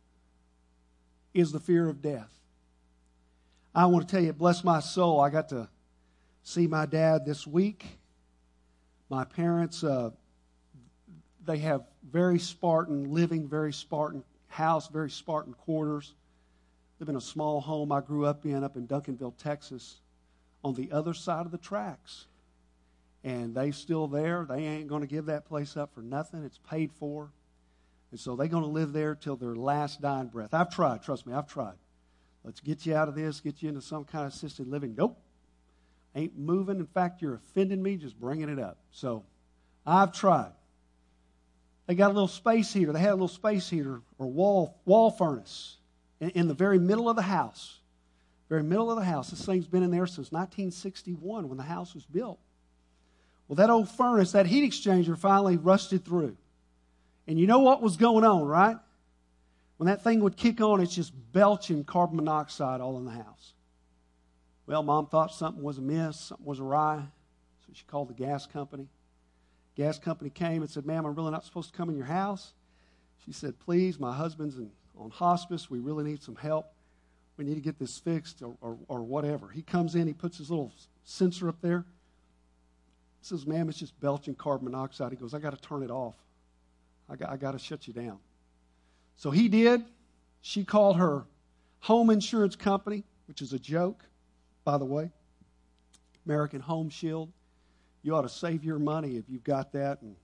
is the fear of death. I want to tell you, bless my soul, I got to see my dad this week. My parents, uh, they have very Spartan living, very Spartan house, very Spartan quarters. Live in a small home I grew up in, up in Duncanville, Texas, on the other side of the tracks. And they still there. They ain't going to give that place up for nothing. It's paid for. And so they're going to live there till their last dying breath. I've tried. Trust me, I've tried. Let's get you out of this, get you into some kind of assisted living. Nope. Ain't moving. In fact, you're offending me just bringing it up. So I've tried. They got a little space heater. They had a little space heater or wall wall furnace in, in the very middle of the house. Very middle of the house. This thing's been in there since nineteen sixty-one when the house was built. Well, that old furnace, that heat exchanger finally rusted through. And you know what was going on, right? When that thing would kick on, it's just belching carbon monoxide all in the house. Well, Mom thought something was amiss, something was awry, so she called the gas company. Gas company came and said, ma'am, I'm really not supposed to come in your house. She said, please, my husband's in, on hospice. We really need some help. We need to get this fixed or, or, or whatever. He comes in, he puts his little sensor up there. He says, ma'am, it's just belching carbon monoxide. He goes, I got to turn it off. I got, I got to shut you down. So he did. She called her home insurance company, which is a joke, by the way. American Home Shield. You ought to save your money if you've got that. And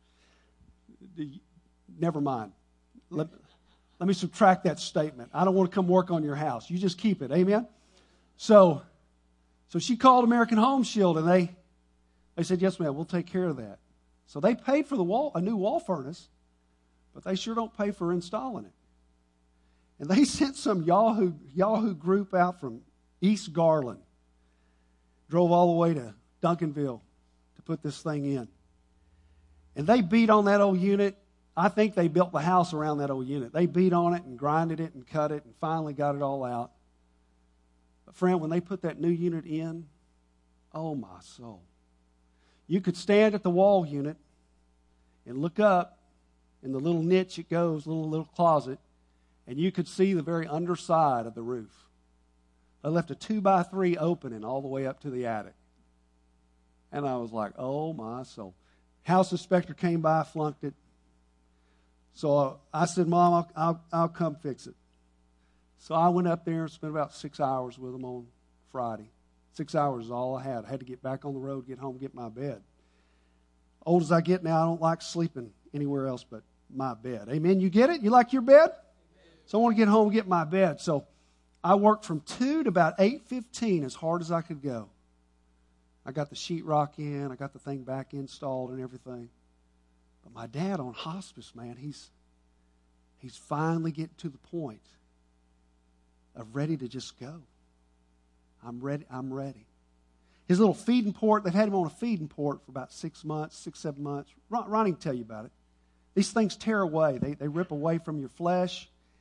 never mind. Let, let me subtract that statement. I don't want to come work on your house. You just keep it. Amen? So, so she called American Home Shield, and they, they said, yes, ma'am, we'll take care of that. So they paid for the wall, a new wall furnace, but they sure don't pay for installing it. And they sent some Yahoo, Yahoo group out from East Garland, drove all the way to Duncanville to put this thing in. And they beat on that old unit. I think they built the house around that old unit. They beat on it and grinded it and cut it and finally got it all out. But friend, when they put that new unit in, oh my soul. You could stand at the wall unit and look up in the little niche it goes, little little closet, and you could see the very underside of the roof. They left a two by three opening all the way up to the attic. And I was like, oh my soul. House inspector came by, flunked it. So uh, I said, Mom, I'll, I'll, I'll come fix it. So I went up there and spent about six hours with them on Friday. Six hours is all I had. I had to get back on the road, get home, get my bed. Old as I get now, I don't like sleeping anywhere else but my bed. Amen? You get it? You like your bed? So I want to get home and get my bed. So I worked from two to about eight fifteen as hard as I could go. I got the sheetrock in. I got the thing back installed and everything. But my dad on hospice, man, he's he's finally getting to the point of ready to just go. I'm ready. I'm ready. His little feeding port, they've had him on a feeding port for about six months, six, seven months. Ron, Ronnie can tell you about it. These things tear away. They, they rip away from your flesh.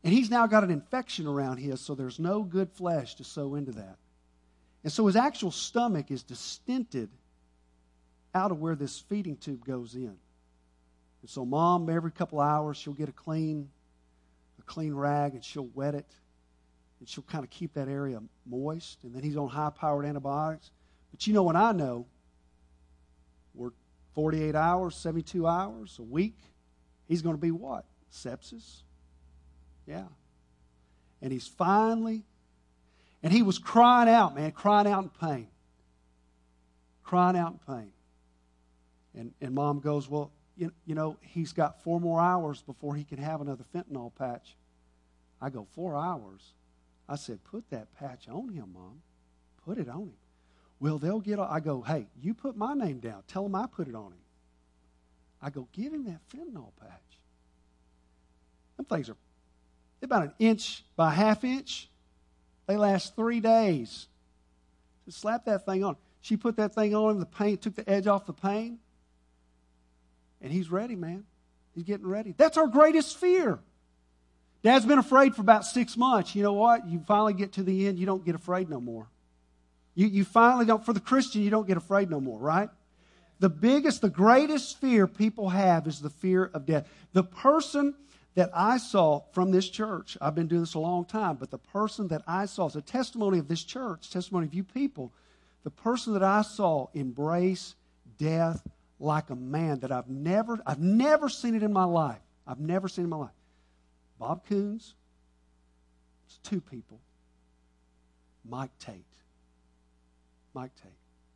And he's now got an infection around his, so there's no good flesh to sew into that. And so his actual stomach is distended out of where this feeding tube goes in. And so Mom, every couple of hours, she'll get a clean, a clean rag and she'll wet it. And she'll kind of keep that area moist. And then he's on high-powered antibiotics. But you know what I know? We're forty-eight hours, seventy-two hours, a week. He's going to be what? Sepsis? Yeah. And he's finally, and he was crying out, man, crying out in pain. Crying out in pain. And, and Mom goes, well, you, you know, he's got four more hours before he can have another fentanyl patch. I go, four hours? I said, put that patch on him, Mom. Put it on him. Well, they'll get, I go, hey, you put my name down. Tell him I put it on him. I go, give him that fentanyl patch. Them things are about an inch by a half inch. They last three days. Just slap that thing on. She put that thing on him, the pain, took the edge off the pain. And he's ready, man. He's getting ready. That's our greatest fear. Dad's been afraid for about six months. You know what? You finally get to the end, you don't get afraid no more. You, you finally don't, for the Christian, you don't get afraid no more, right? The biggest, the greatest fear people have is the fear of death. The person that I saw from this church, I've been doing this a long time, but the person that I saw, it's a testimony of this church, testimony of you people, the person that I saw embrace death like a man that I've never, I've never seen it in my life. I've never seen it in my life. Bob Coons, it's two people. Mike Tate. Mike Tate.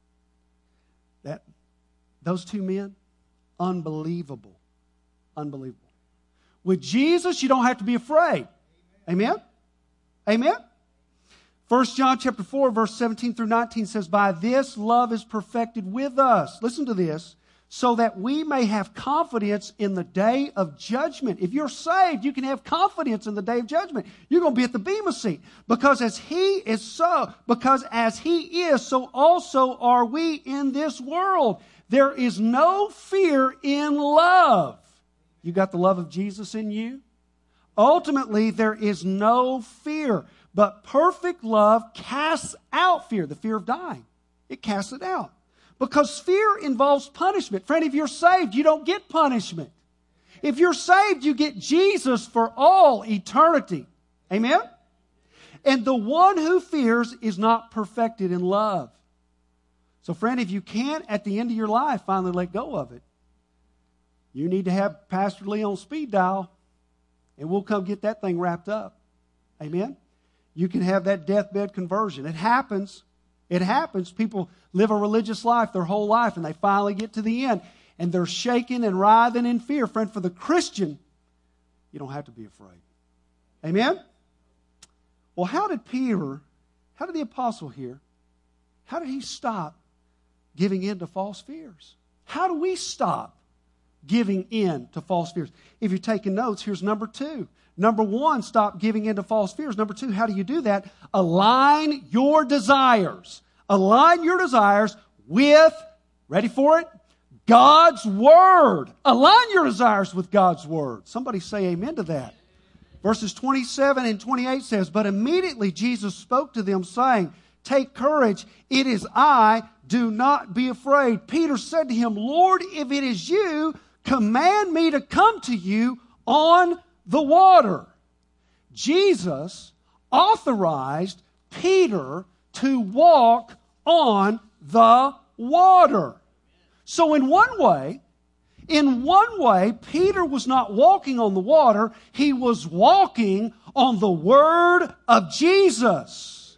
That, those two men, unbelievable. Unbelievable. With Jesus, you don't have to be afraid. Amen? Amen? First John chapter four, verse seventeen through nineteen says, by this love is perfected with us. Listen to this. So that we may have confidence in the day of judgment. If you're saved, you can have confidence in the day of judgment. You're going to be at the bema seat. Because as He is so, because as He is, so also are we in this world. There is no fear in love. You got the love of Jesus in you? Ultimately, there is no fear. But perfect love casts out fear, the fear of dying. It casts it out. Because fear involves punishment. Friend, if you're saved, you don't get punishment. If you're saved, you get Jesus for all eternity. Amen? And the one who fears is not perfected in love. So friend, if you can't at the end of your life finally let go of it, you need to have Pastor Lee on speed dial, and we'll come get that thing wrapped up. Amen? You can have that deathbed conversion. It happens. It happens. People live a religious life their whole life, and they finally get to the end, and they're shaking and writhing in fear. Friend, for the Christian, you don't have to be afraid. Amen? Well, how did Peter, how did the apostle here, how did he stop giving in to false fears? How do we stop giving in to false fears? If you're taking notes, here's number two. Number one, stop giving in to false fears. Number two, how do you do that? Align your desires. Align your desires with, ready for it? God's Word. Align your desires with God's Word. Somebody say amen to that. Verses twenty-seven and twenty-eight says, but immediately Jesus spoke to them, saying, take courage, it is I, do not be afraid. Peter said to him, Lord, if it is you, command me to come to you on the water. Jesus authorized Peter to walk on the water. So in one way, in one way, Peter was not walking on the water. He was walking on the Word of Jesus.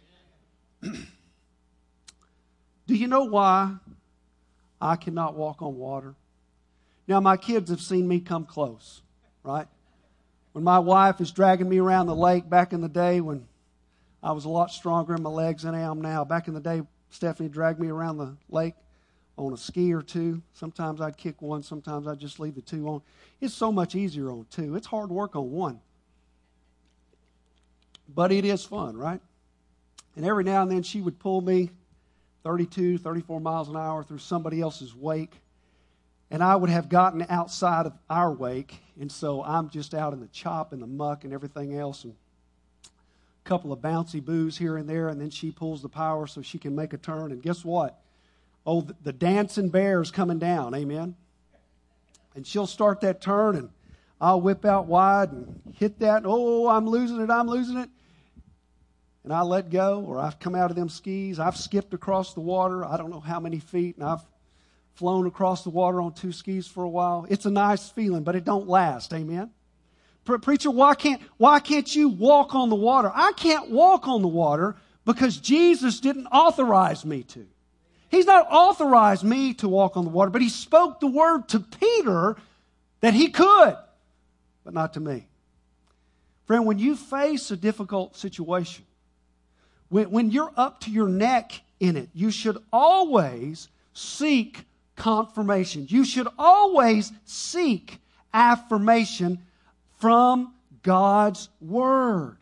Do you know why I cannot walk on water? Now, my kids have seen me come close, right? When my wife is dragging me around the lake back in the day when I was a lot stronger in my legs than I am now. Back in the day, Stephanie dragged me around the lake on a ski or two. Sometimes I'd kick one. Sometimes I'd just leave the two on. It's so much easier on two. It's hard work on one. But it is fun, right? And every now and then she would pull me thirty-two, thirty-four miles an hour through somebody else's wake. And I would have gotten outside of our wake, and so I'm just out in the chop and the muck and everything else, and a couple of bouncy boos here and there, and then she pulls the power so she can make a turn, and guess what? Oh, the, the dancing bear's coming down, amen? And she'll start that turn, and I'll whip out wide and hit that. Oh, I'm losing it, I'm losing it. And I let go, or I've come out of them skis. I've skipped across the water, I don't know how many feet, and I've flown across the water on two skis for a while. It's a nice feeling, but it don't last, amen? Pre- Preacher, why can't, why can't you walk on the water? I can't walk on the water because Jesus didn't authorize me to. He's not authorized me to walk on the water, but he spoke the word to Peter that he could, but not to me. Friend, when you face a difficult situation, when, when you're up to your neck in it, you should always seek confirmation. You should always seek affirmation from God's Word.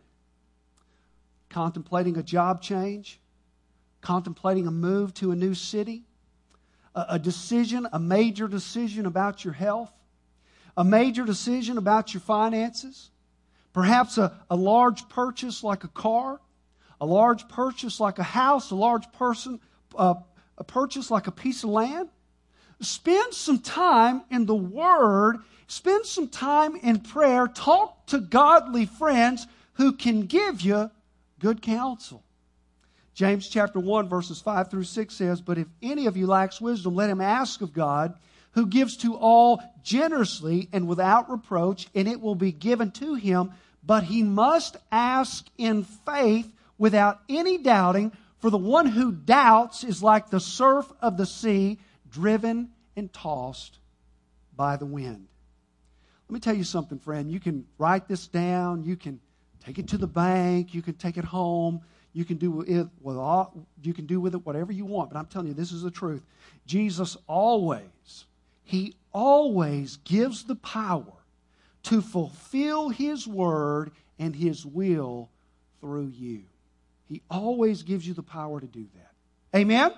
Contemplating a job change, contemplating a move to a new city, a, a decision, a major decision about your health, a major decision about your finances, perhaps a, a large purchase like a car, a large purchase like a house, a large person, uh, a purchase like a piece of land. Spend some time in the Word. Spend some time in prayer. Talk to godly friends who can give you good counsel. James chapter one, verses five through six says, "But if any of you lacks wisdom, let him ask of God, who gives to all generously and without reproach, and it will be given to him. But he must ask in faith without any doubting, for the one who doubts is like the surf of the sea, driven and tossed by the wind." Let me tell you something, friend. You can write this down. You can take it to the bank. You can take it home. You can do it with all, you can do with it whatever you want. But I'm telling you, this is the truth. Jesus always, He always gives the power to fulfill His word and His will through you. He always gives you the power to do that. Amen?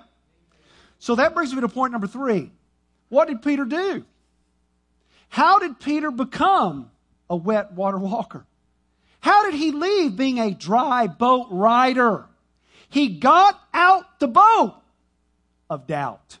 So that brings me to point number three. What did Peter do? How did Peter become a wet water walker? How did he leave being a dry boat rider? He got out the boat of doubt.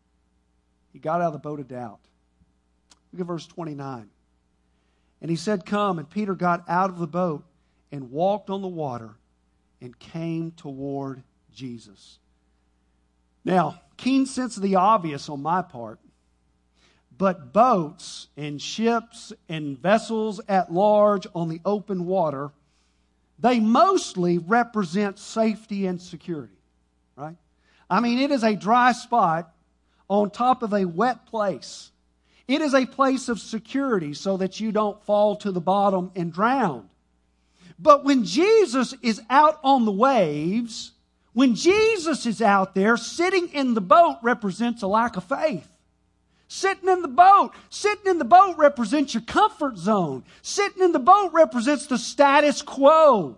He got out of the boat of doubt. Look at verse twenty-nine. "And he said, 'Come,' and Peter got out of the boat and walked on the water and came toward Jesus." Now, keen sense of the obvious on my part, but boats and ships and vessels at large on the open water, they mostly represent safety and security, right? I mean, it is a dry spot on top of a wet place. It is a place of security so that you don't fall to the bottom and drown. But when Jesus is out on the waves, when Jesus is out there, sitting in the boat represents a lack of faith. Sitting in the boat, sitting in the boat represents your comfort zone. Sitting in the boat represents the status quo.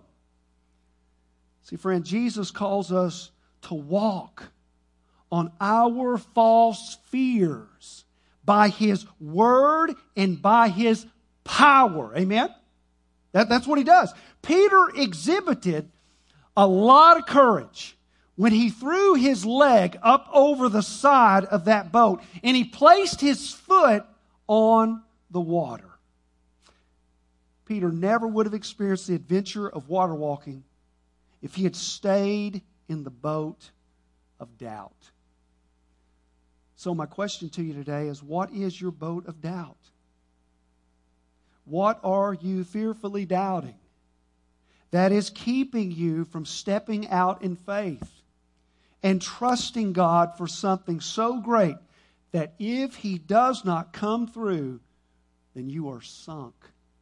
See, friend, Jesus calls us to walk on our false fears by His word and by His power. Amen? That, that's what He does. Peter exhibited a lot of courage when he threw his leg up over the side of that boat and he placed his foot on the water. Peter never would have experienced the adventure of water walking if he had stayed in the boat of doubt. So my question to you today is, what is your boat of doubt? What are you fearfully doubting that is keeping you from stepping out in faith and trusting God for something so great that if He does not come through, then you are sunk?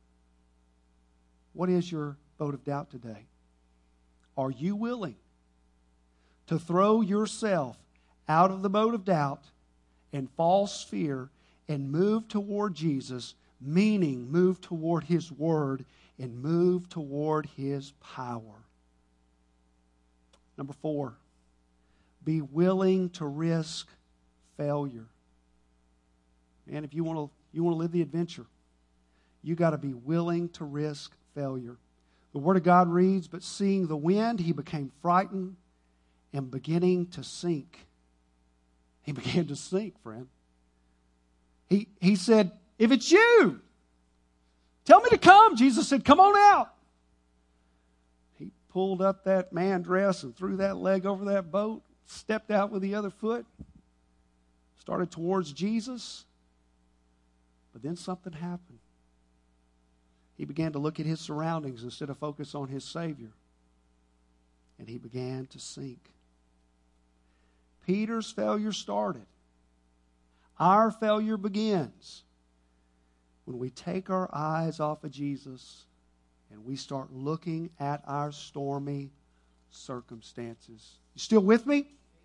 What is your boat of doubt today? Are you willing to throw yourself out of the boat of doubt and false fear and move toward Jesus, meaning move toward His Word and move toward His power? Number four, be willing to risk failure. And if you want to you want to live the adventure, you got to be willing to risk failure. The Word of God reads, but seeing the wind, he became frightened and beginning to sink. He began to sink, friend. He, he said, if it's you, tell me to come. Jesus said, come on out. He pulled up that man dress and threw that leg over that boat, stepped out with the other foot, started towards Jesus. But then something happened. He began to look at his surroundings instead of focus on his Savior. And he began to sink. Peter's failure started. Our failure begins when we take our eyes off of Jesus and we start looking at our stormy circumstances. You still with me?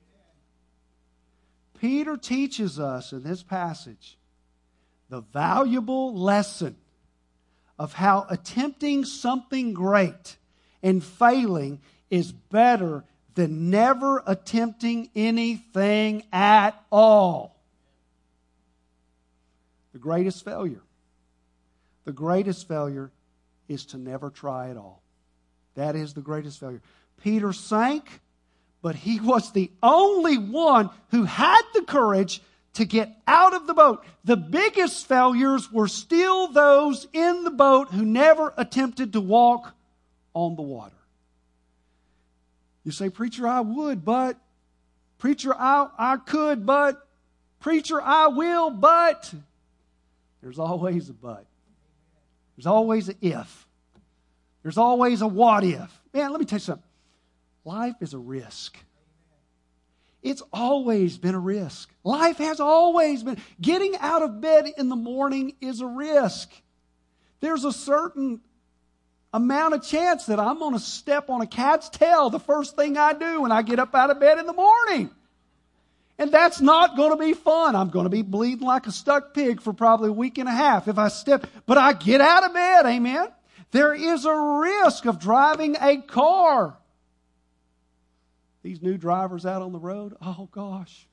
Peter teaches us in this passage the valuable lesson of how attempting something great and failing is better than never attempting anything at all. The greatest failure, the greatest failure is to never try at all. That is the greatest failure. Peter sank, but he was the only one who had the courage to get out of the boat. The biggest failures were still those in the boat who never attempted to walk on the water. You say, preacher, I would, but. Preacher, I, I could, but. Preacher, I will, but. There's always a but. There's always an if. There's always a what if. Man, let me tell you something. Life is a risk. It's always been a risk. Life has always been. Getting out of bed in the morning is a risk. There's a certain amount of chance that I'm going to step on a cat's tail the first thing I do when I get up out of bed in the morning. And that's not going to be fun. I'm going to be bleeding like a stuck pig for probably a week and a half if I step. But I get out of bed, amen? There is a risk of driving a car. These new drivers out on the road, oh gosh.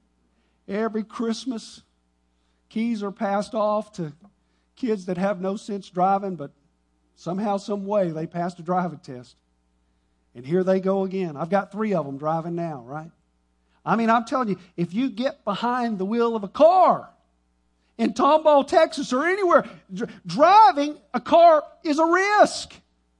Every Christmas, keys are passed off to kids that have no sense driving, but somehow, some way, they passed a driving test. And here they go again. I've got three of them driving now, right? I mean, I'm telling you, if you get behind the wheel of a car in Tomball, Texas, or anywhere, dr- driving a car is a risk.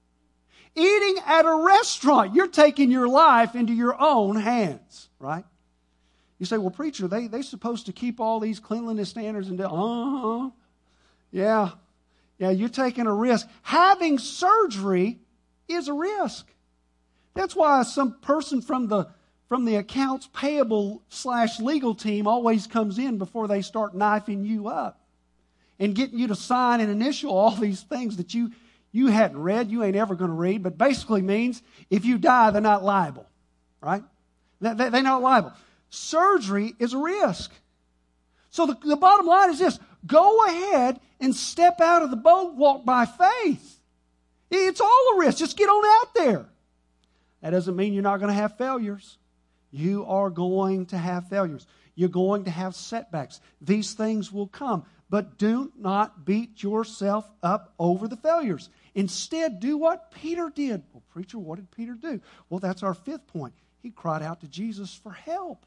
Eating at a restaurant, you're taking your life into your own hands, right? You say, well, preacher, they, they're supposed to keep all these cleanliness standards. And uh-huh. Yeah. Yeah, you're taking a risk. Having surgery is a risk. That's why some person from the from the accounts payable slash legal team always comes in before they start knifing you up and getting you to sign and initial all these things that you you hadn't read, you ain't ever going to read, but basically means if you die, they're not liable, right? They, they, they're not liable. Surgery is a risk. So the, the bottom line is this. Go ahead and step out of the boat, walk by faith. It's all a risk. Just get on out there. That doesn't mean you're not going to have failures. You are going to have failures. You're going to have setbacks. These things will come. But do not beat yourself up over the failures. Instead, do what Peter did. Well, preacher, what did Peter do? Well, that's our fifth point. He cried out to Jesus for help.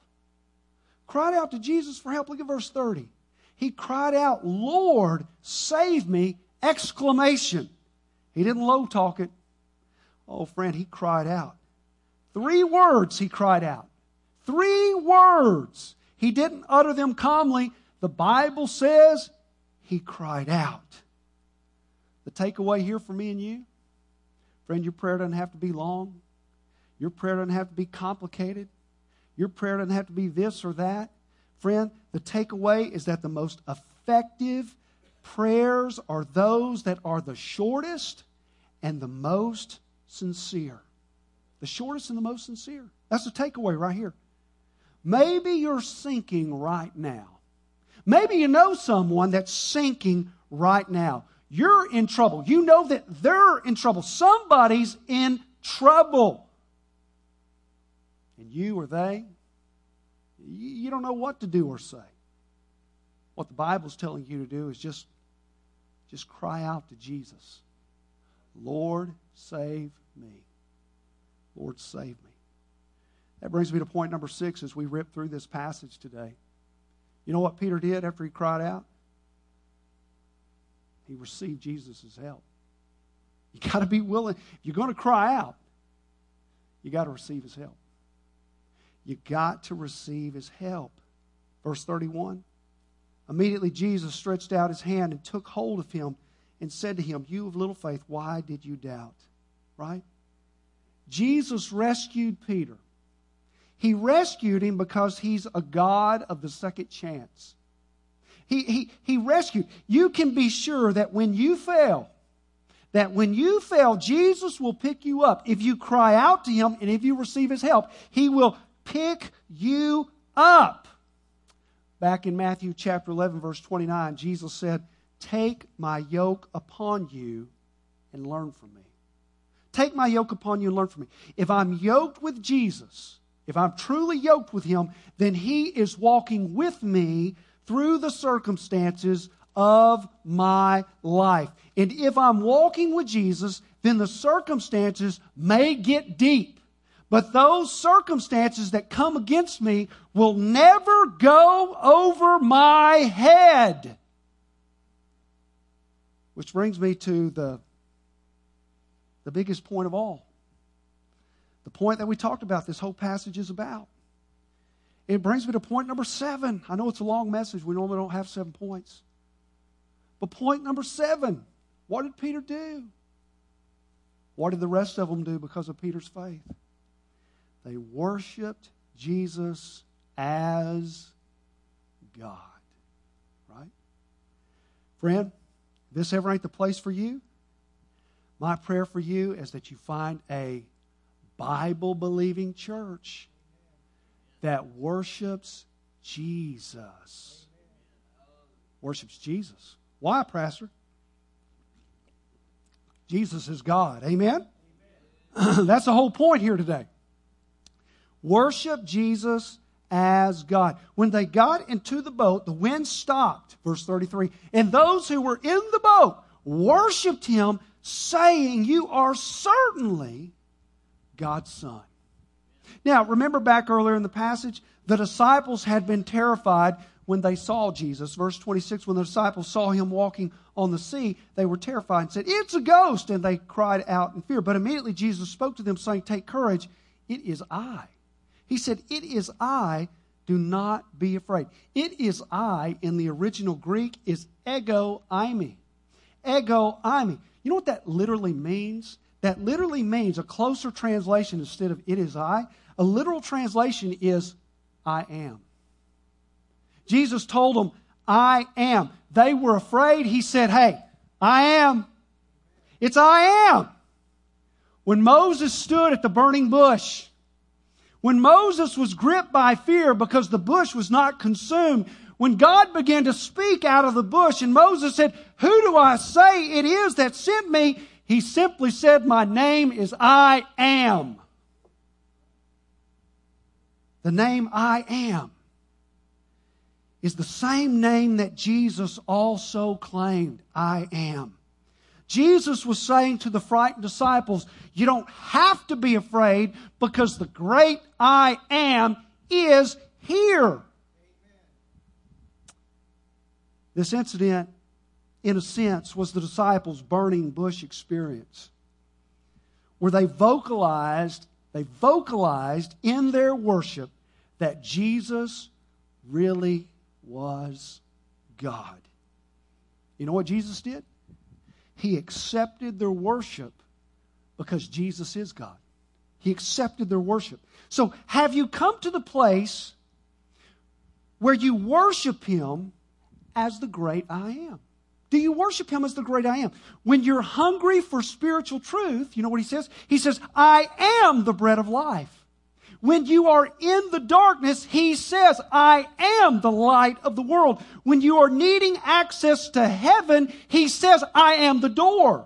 Cried out to Jesus for help. Look at verse thirty. He cried out, Lord, save me! Exclamation. He didn't low talk it. Oh, friend, he cried out. Three words he cried out. Three words. He didn't utter them calmly. The Bible says he cried out. The takeaway here for me and you, friend, your prayer doesn't have to be long. Your prayer doesn't have to be complicated. Your prayer doesn't have to be this or that. Friend, the takeaway is that the most effective prayers are those that are the shortest and the most sincere. The shortest and the most sincere. That's the takeaway right here. Maybe you're sinking right now. Maybe you know someone that's sinking right now. You're in trouble. You know that they're in trouble. Somebody's in trouble. And you or they, you don't know what to do or say. What the Bible's telling you to do is just, just cry out to Jesus. Lord, save me. Lord, save me. That brings me to point number six as we rip through this passage today. You know what Peter did after he cried out? He received Jesus' help. You got to be willing. If you're going to cry out, you got to receive his help. You got to receive his help. Verse thirty-one. Immediately Jesus stretched out his hand and took hold of him and said to him, "You of little faith, why did you doubt?" Right? Jesus rescued Peter. He rescued him because he's a God of the second chance. He, he, he rescued. You can be sure that when you fail, that when you fail, Jesus will pick you up. If you cry out to him and if you receive his help, he will pick you up. Back in Matthew chapter eleven, verse twenty-nine, Jesus said, "Take my yoke upon you and learn from me." Take my yoke upon you and learn from me. If I'm yoked with Jesus, if I'm truly yoked with him, then he is walking with me through the circumstances of my life. And if I'm walking with Jesus, then the circumstances may get deep. But those circumstances that come against me will never go over my head. Which brings me to the, the biggest point of all. The point that we talked about, this whole passage is about. It brings me to point number seven. I know it's a long message. We normally don't have seven points. But point number seven, what did Peter do? What did the rest of them do because of Peter's faith? They worshiped Jesus as God. Right? Friend, if this ever ain't the place for you, my prayer for you is that you find a Bible-believing church that worships Jesus. Worships Jesus. Why, Pastor? Jesus is God. Amen? That's the whole point here today. Worship Jesus as God. When they got into the boat, the wind stopped, verse thirty-three, and those who were in the boat worshipped him, saying, "You are certainly God's Son." Now, remember back earlier in the passage, the disciples had been terrified when they saw Jesus. Verse twenty-six, when the disciples saw him walking on the sea, they were terrified and said, "It's a ghost!" And they cried out in fear. But immediately Jesus spoke to them, saying, "Take courage, it is I." He said, "It is I, do not be afraid." It is I in the original Greek is ego eimi. Ego eimi. You know what that literally means? That literally means a closer translation instead of "it is I." A literal translation is "I am." Jesus told them, "I am." They were afraid. He said, "Hey, I am." It's "I am." When Moses stood at the burning bush, when Moses was gripped by fear because the bush was not consumed, when God began to speak out of the bush and Moses said, "Who do I say it is that sent me?" He simply said, "My name is I am." The name I am is the same name that Jesus also claimed, "I am." Jesus was saying to the frightened disciples, you don't have to be afraid because the great I am is here. This incident, in a sense, was the disciples' burning bush experience, where they vocalized, they vocalized in their worship that Jesus really was God. You know what Jesus did? He accepted their worship because Jesus is God. He accepted their worship. So have you come to the place where you worship him as the great I am? Do you worship him as the great I am? When you're hungry for spiritual truth, you know what he says? He says, "I am the bread of life." When you are in the darkness, he says, "I am the light of the world." When you are needing access to heaven, he says, "I am the door."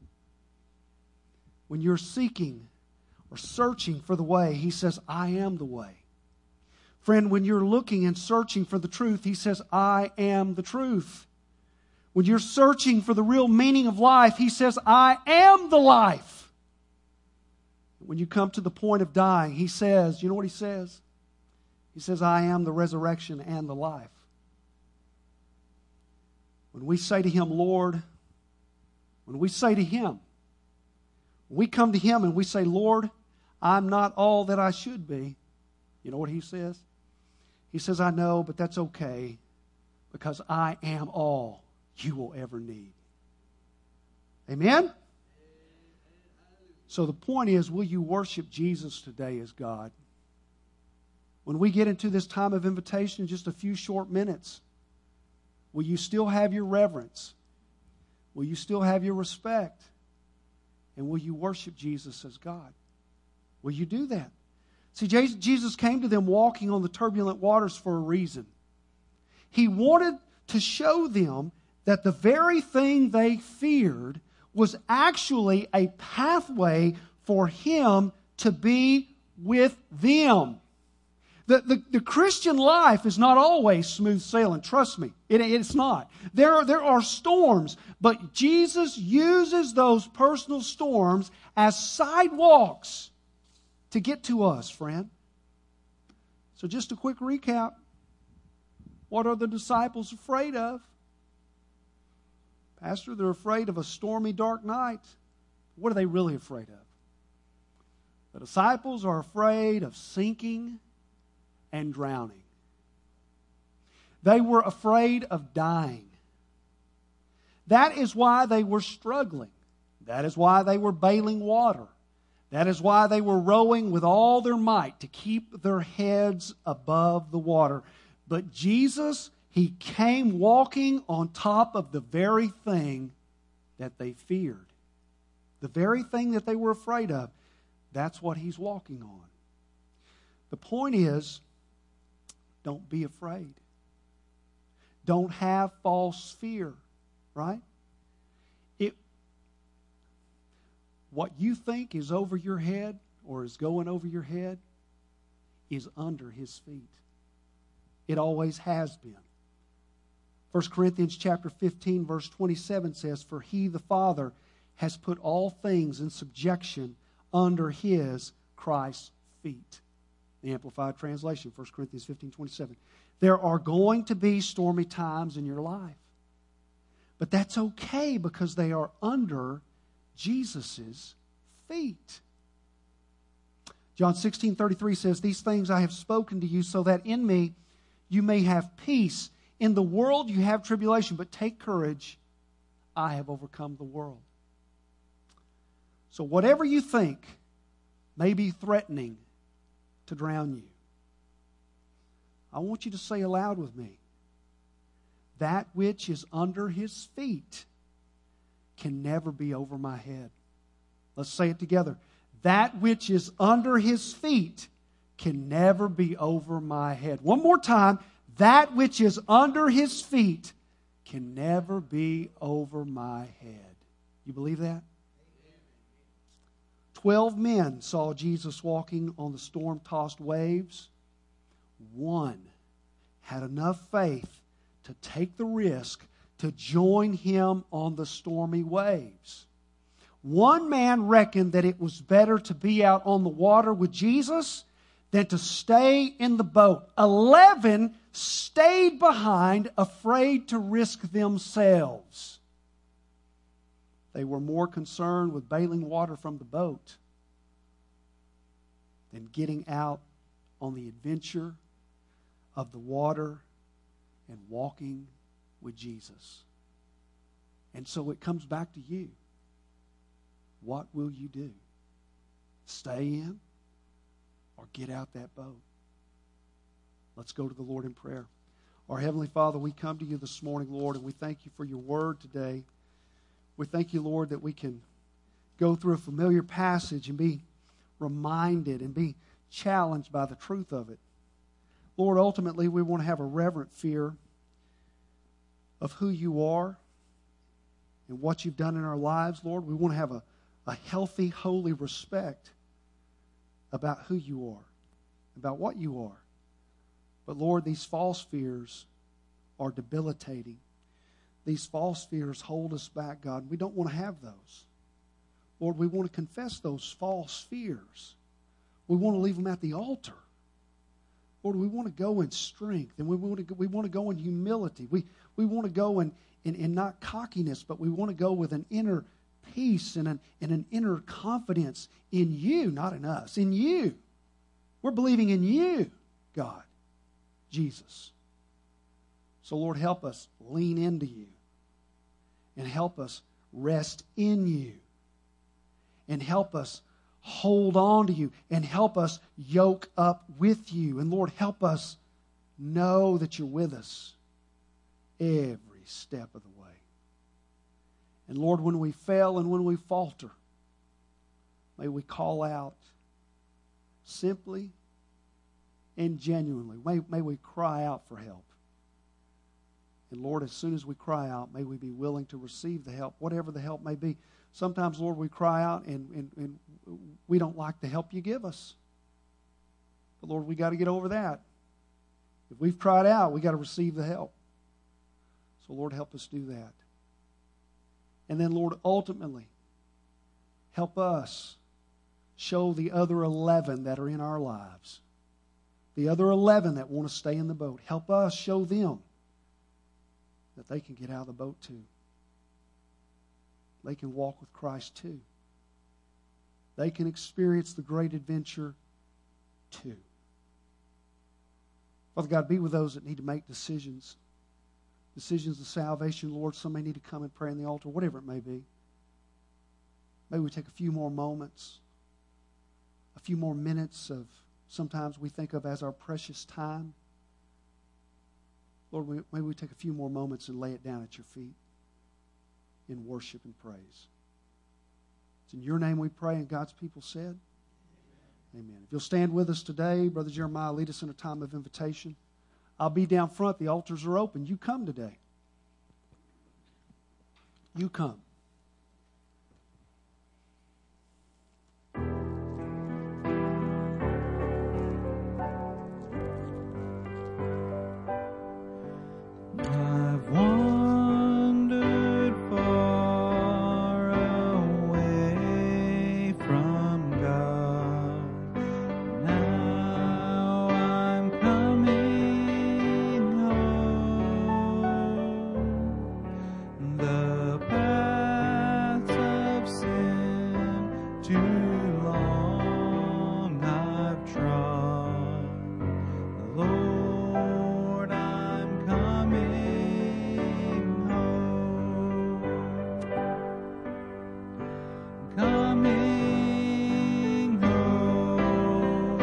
When you're seeking or searching for the way, he says, "I am the way." Friend, when you're looking and searching for the truth, He says, I am the truth. When you're searching for the real meaning of life, He says, I am the life. When you come to the point of dying, He says, you know what He says? He says, I am the resurrection and the life. When we say to Him, Lord, when we say to Him, when we come to Him and we say, Lord, I'm not all that I should be, you know what He says? He says, I know, but that's okay, because I am all you will ever need. Amen? So the point is, will you worship Jesus today as God? When we get into this time of invitation in just a few short minutes, will you still have your reverence? Will you still have your respect? And will you worship Jesus as God? Will you do that? See, Jesus came to them walking on the turbulent waters for a reason. He wanted to show them that the very thing they feared was actually a pathway for Him to be with them. The, the, the Christian life is not always smooth sailing. Trust me, it, it's not. There are, there are storms, but Jesus uses those personal storms as sidewalks to get to us, friend. So just a quick recap. What are the disciples afraid of? Pastor, they're afraid of a stormy, dark night. What are they really afraid of? The disciples are afraid of sinking and drowning. They were afraid of dying. That is why they were struggling. That is why they were bailing water. That is why they were rowing with all their might to keep their heads above the water. But Jesus, He came walking on top of the very thing that they feared. The very thing that they were afraid of. That's what He's walking on. The point is, don't be afraid. Don't have false fear, right? It, what you think is over your head or is going over your head is under His feet. It always has been. First Corinthians chapter fifteen, verse twenty-seven says, For He, the Father, has put all things in subjection under His, Christ's feet. The Amplified Translation, First Corinthians fifteen, twenty-seven. There are going to be stormy times in your life. But that's okay because they are under Jesus' feet. John sixteen, thirty-three says, These things I have spoken to you so that in me you may have peace. In the world you have tribulation, but take courage. I have overcome the world. So whatever you think may be threatening to drown you, I want you to say aloud with me, that which is under His feet can never be over my head. Let's say it together. That which is under His feet can never be over my head. One more time. That which is under His feet can never be over my head. You believe that? Twelve men saw Jesus walking on the storm-tossed waves. One had enough faith to take the risk to join Him on the stormy waves. One man reckoned that it was better to be out on the water with Jesus than to stay in the boat. Eleven stayed behind, afraid to risk themselves. They were more concerned with bailing water from the boat than getting out on the adventure of the water and walking with Jesus. And so it comes back to you. What will you do? Stay in or get out that boat? Let's go to the Lord in prayer. Our Heavenly Father, we come to you this morning, Lord, and we thank you for your word today. We thank you, Lord, that we can go through a familiar passage and be reminded and be challenged by the truth of it. Lord, ultimately, we want to have a reverent fear of who you are and what you've done in our lives, Lord. We want to have a, a healthy, holy respect about who you are, about what you are. But Lord, these false fears are debilitating. These false fears hold us back, God. We don't want to have those. Lord, we want to confess those false fears. We want to leave them at the altar. Lord, we want to go in strength, and we want to go, we want to go in humility. We, we want to go in, in, in not cockiness, but we want to go with an inner peace and an, and an inner confidence in you, not in us, in you. We're believing in you, God, Jesus. So, Lord, help us lean into you and help us rest in you and help us hold on to you and help us yoke up with you. And, Lord, help us know that you're with us every step of the way. And, Lord, when we fail and when we falter, may we call out simply and genuinely. May, may we cry out for help. And Lord, as soon as we cry out, may we be willing to receive the help, whatever the help may be. Sometimes, Lord, we cry out and, and, and we don't like the help you give us. But Lord, we got to get over that. If we've cried out, we got to receive the help. So Lord, help us do that. And then, Lord, ultimately, help us show the other eleven that are in our lives, the other eleven that want to stay in the boat. Help us show them that they can get out of the boat too. They can walk with Christ too. They can experience the great adventure too. Father God, be with those that need to make decisions. Decisions of salvation, Lord. Some may need to come and pray on the altar, whatever it may be. Maybe we take a few more moments, a few more minutes of sometimes we think of as our precious time. Lord, maybe we take a few more moments and lay it down at your feet in worship and praise. It's in your name we pray, and God's people said, amen. If you'll stand with us today, Brother Jeremiah, lead us in a time of invitation. I'll be down front. The altars are open. You come today. You come. I've wandered far away from God. Now I'm coming home. The paths of sin too long I've trod. The Lord, I'm coming home. Coming home.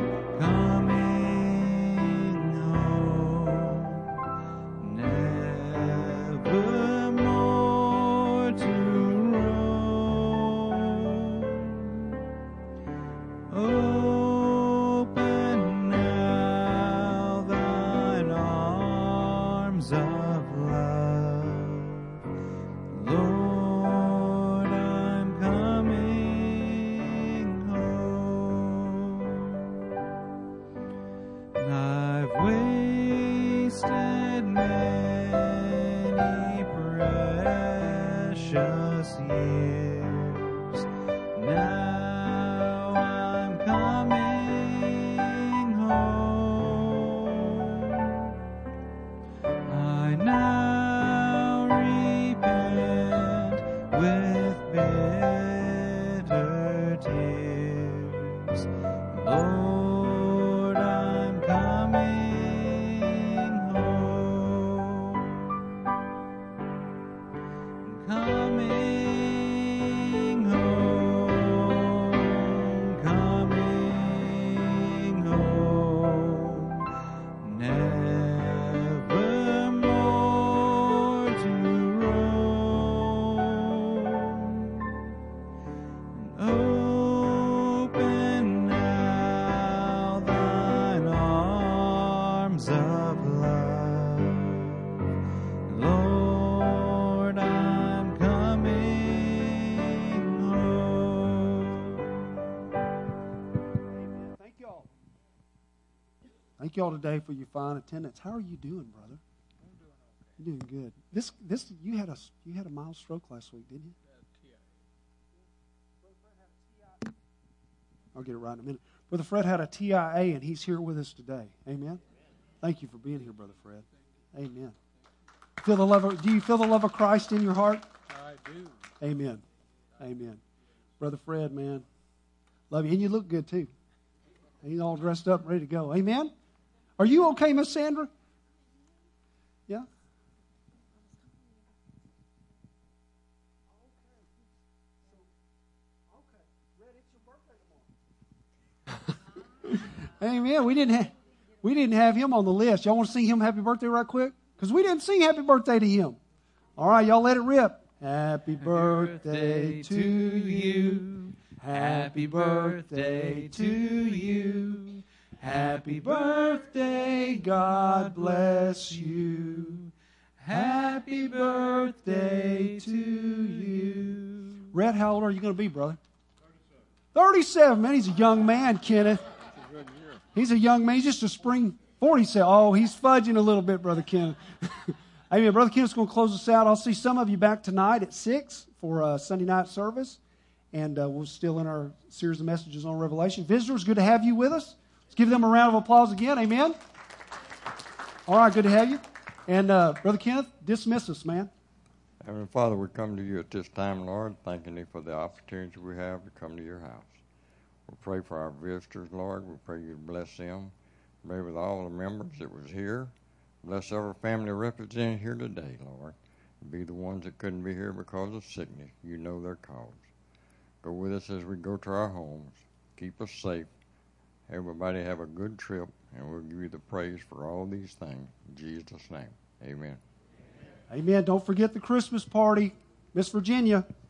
Coming home. Never more to roam. Open now thine arms of love. Lord, I'm coming home. I've wasted many precious years. Now I'm coming home. I now repent with bitter tears. Lord, I'm coming home. Coming home. Coming home. Never more to roam. Open now thine arms of love. Lord, I'm coming home. Thank you all. Thank you all today for your fine attendance. How are you doing, brother? You're doing good. This, this, you had a, you had a mild stroke last week, didn't you? I'll get it right in a minute. Brother Fred had a T I A, and he's here with us today. Amen. Thank you for being here, Brother Fred. Amen. Feel the love of, do you feel the love of Christ in your heart? I do. Amen. Amen. Brother Fred, man, love you. And you look good, too. He's all dressed up, ready to go. Amen. Are you okay, Miss Sandra? Yeah? Amen. We didn't have we didn't have him on the list. Y'all want to sing him happy birthday right quick? Because we didn't sing happy birthday to him. All right, y'all let it rip. Happy birthday to you. Happy birthday to you. Happy birthday, God bless you. Happy birthday to you. Red, how old are you going to be, brother? thirty-seven. Man, he's a young man, Kenneth. He's a young man. He's just a spring forty-seven. Oh, he's fudging a little bit, Brother Kenneth. Amen. Brother Kenneth's going to close us out. I'll see some of you back tonight at six for a Sunday night service. And uh, we're still in our series of messages on Revelation. Visitors, good to have you with us. Let's give them a round of applause again. Amen. All right, good to have you. And uh, Brother Kenneth, dismiss us, man. Heavenly Father, we come to you at this time, Lord, thanking you for the opportunity we have to come to your house. We pray for our visitors, Lord. We pray you bless them. Pray with all the members that was here. Bless every family represented here today, Lord. Be the ones that couldn't be here because of sickness. You know their cause. Go with us as we go to our homes. Keep us safe. Everybody have a good trip, and we'll give you the praise for all these things. In Jesus' name, amen. Amen. Don't forget the Christmas party. Miss Virginia.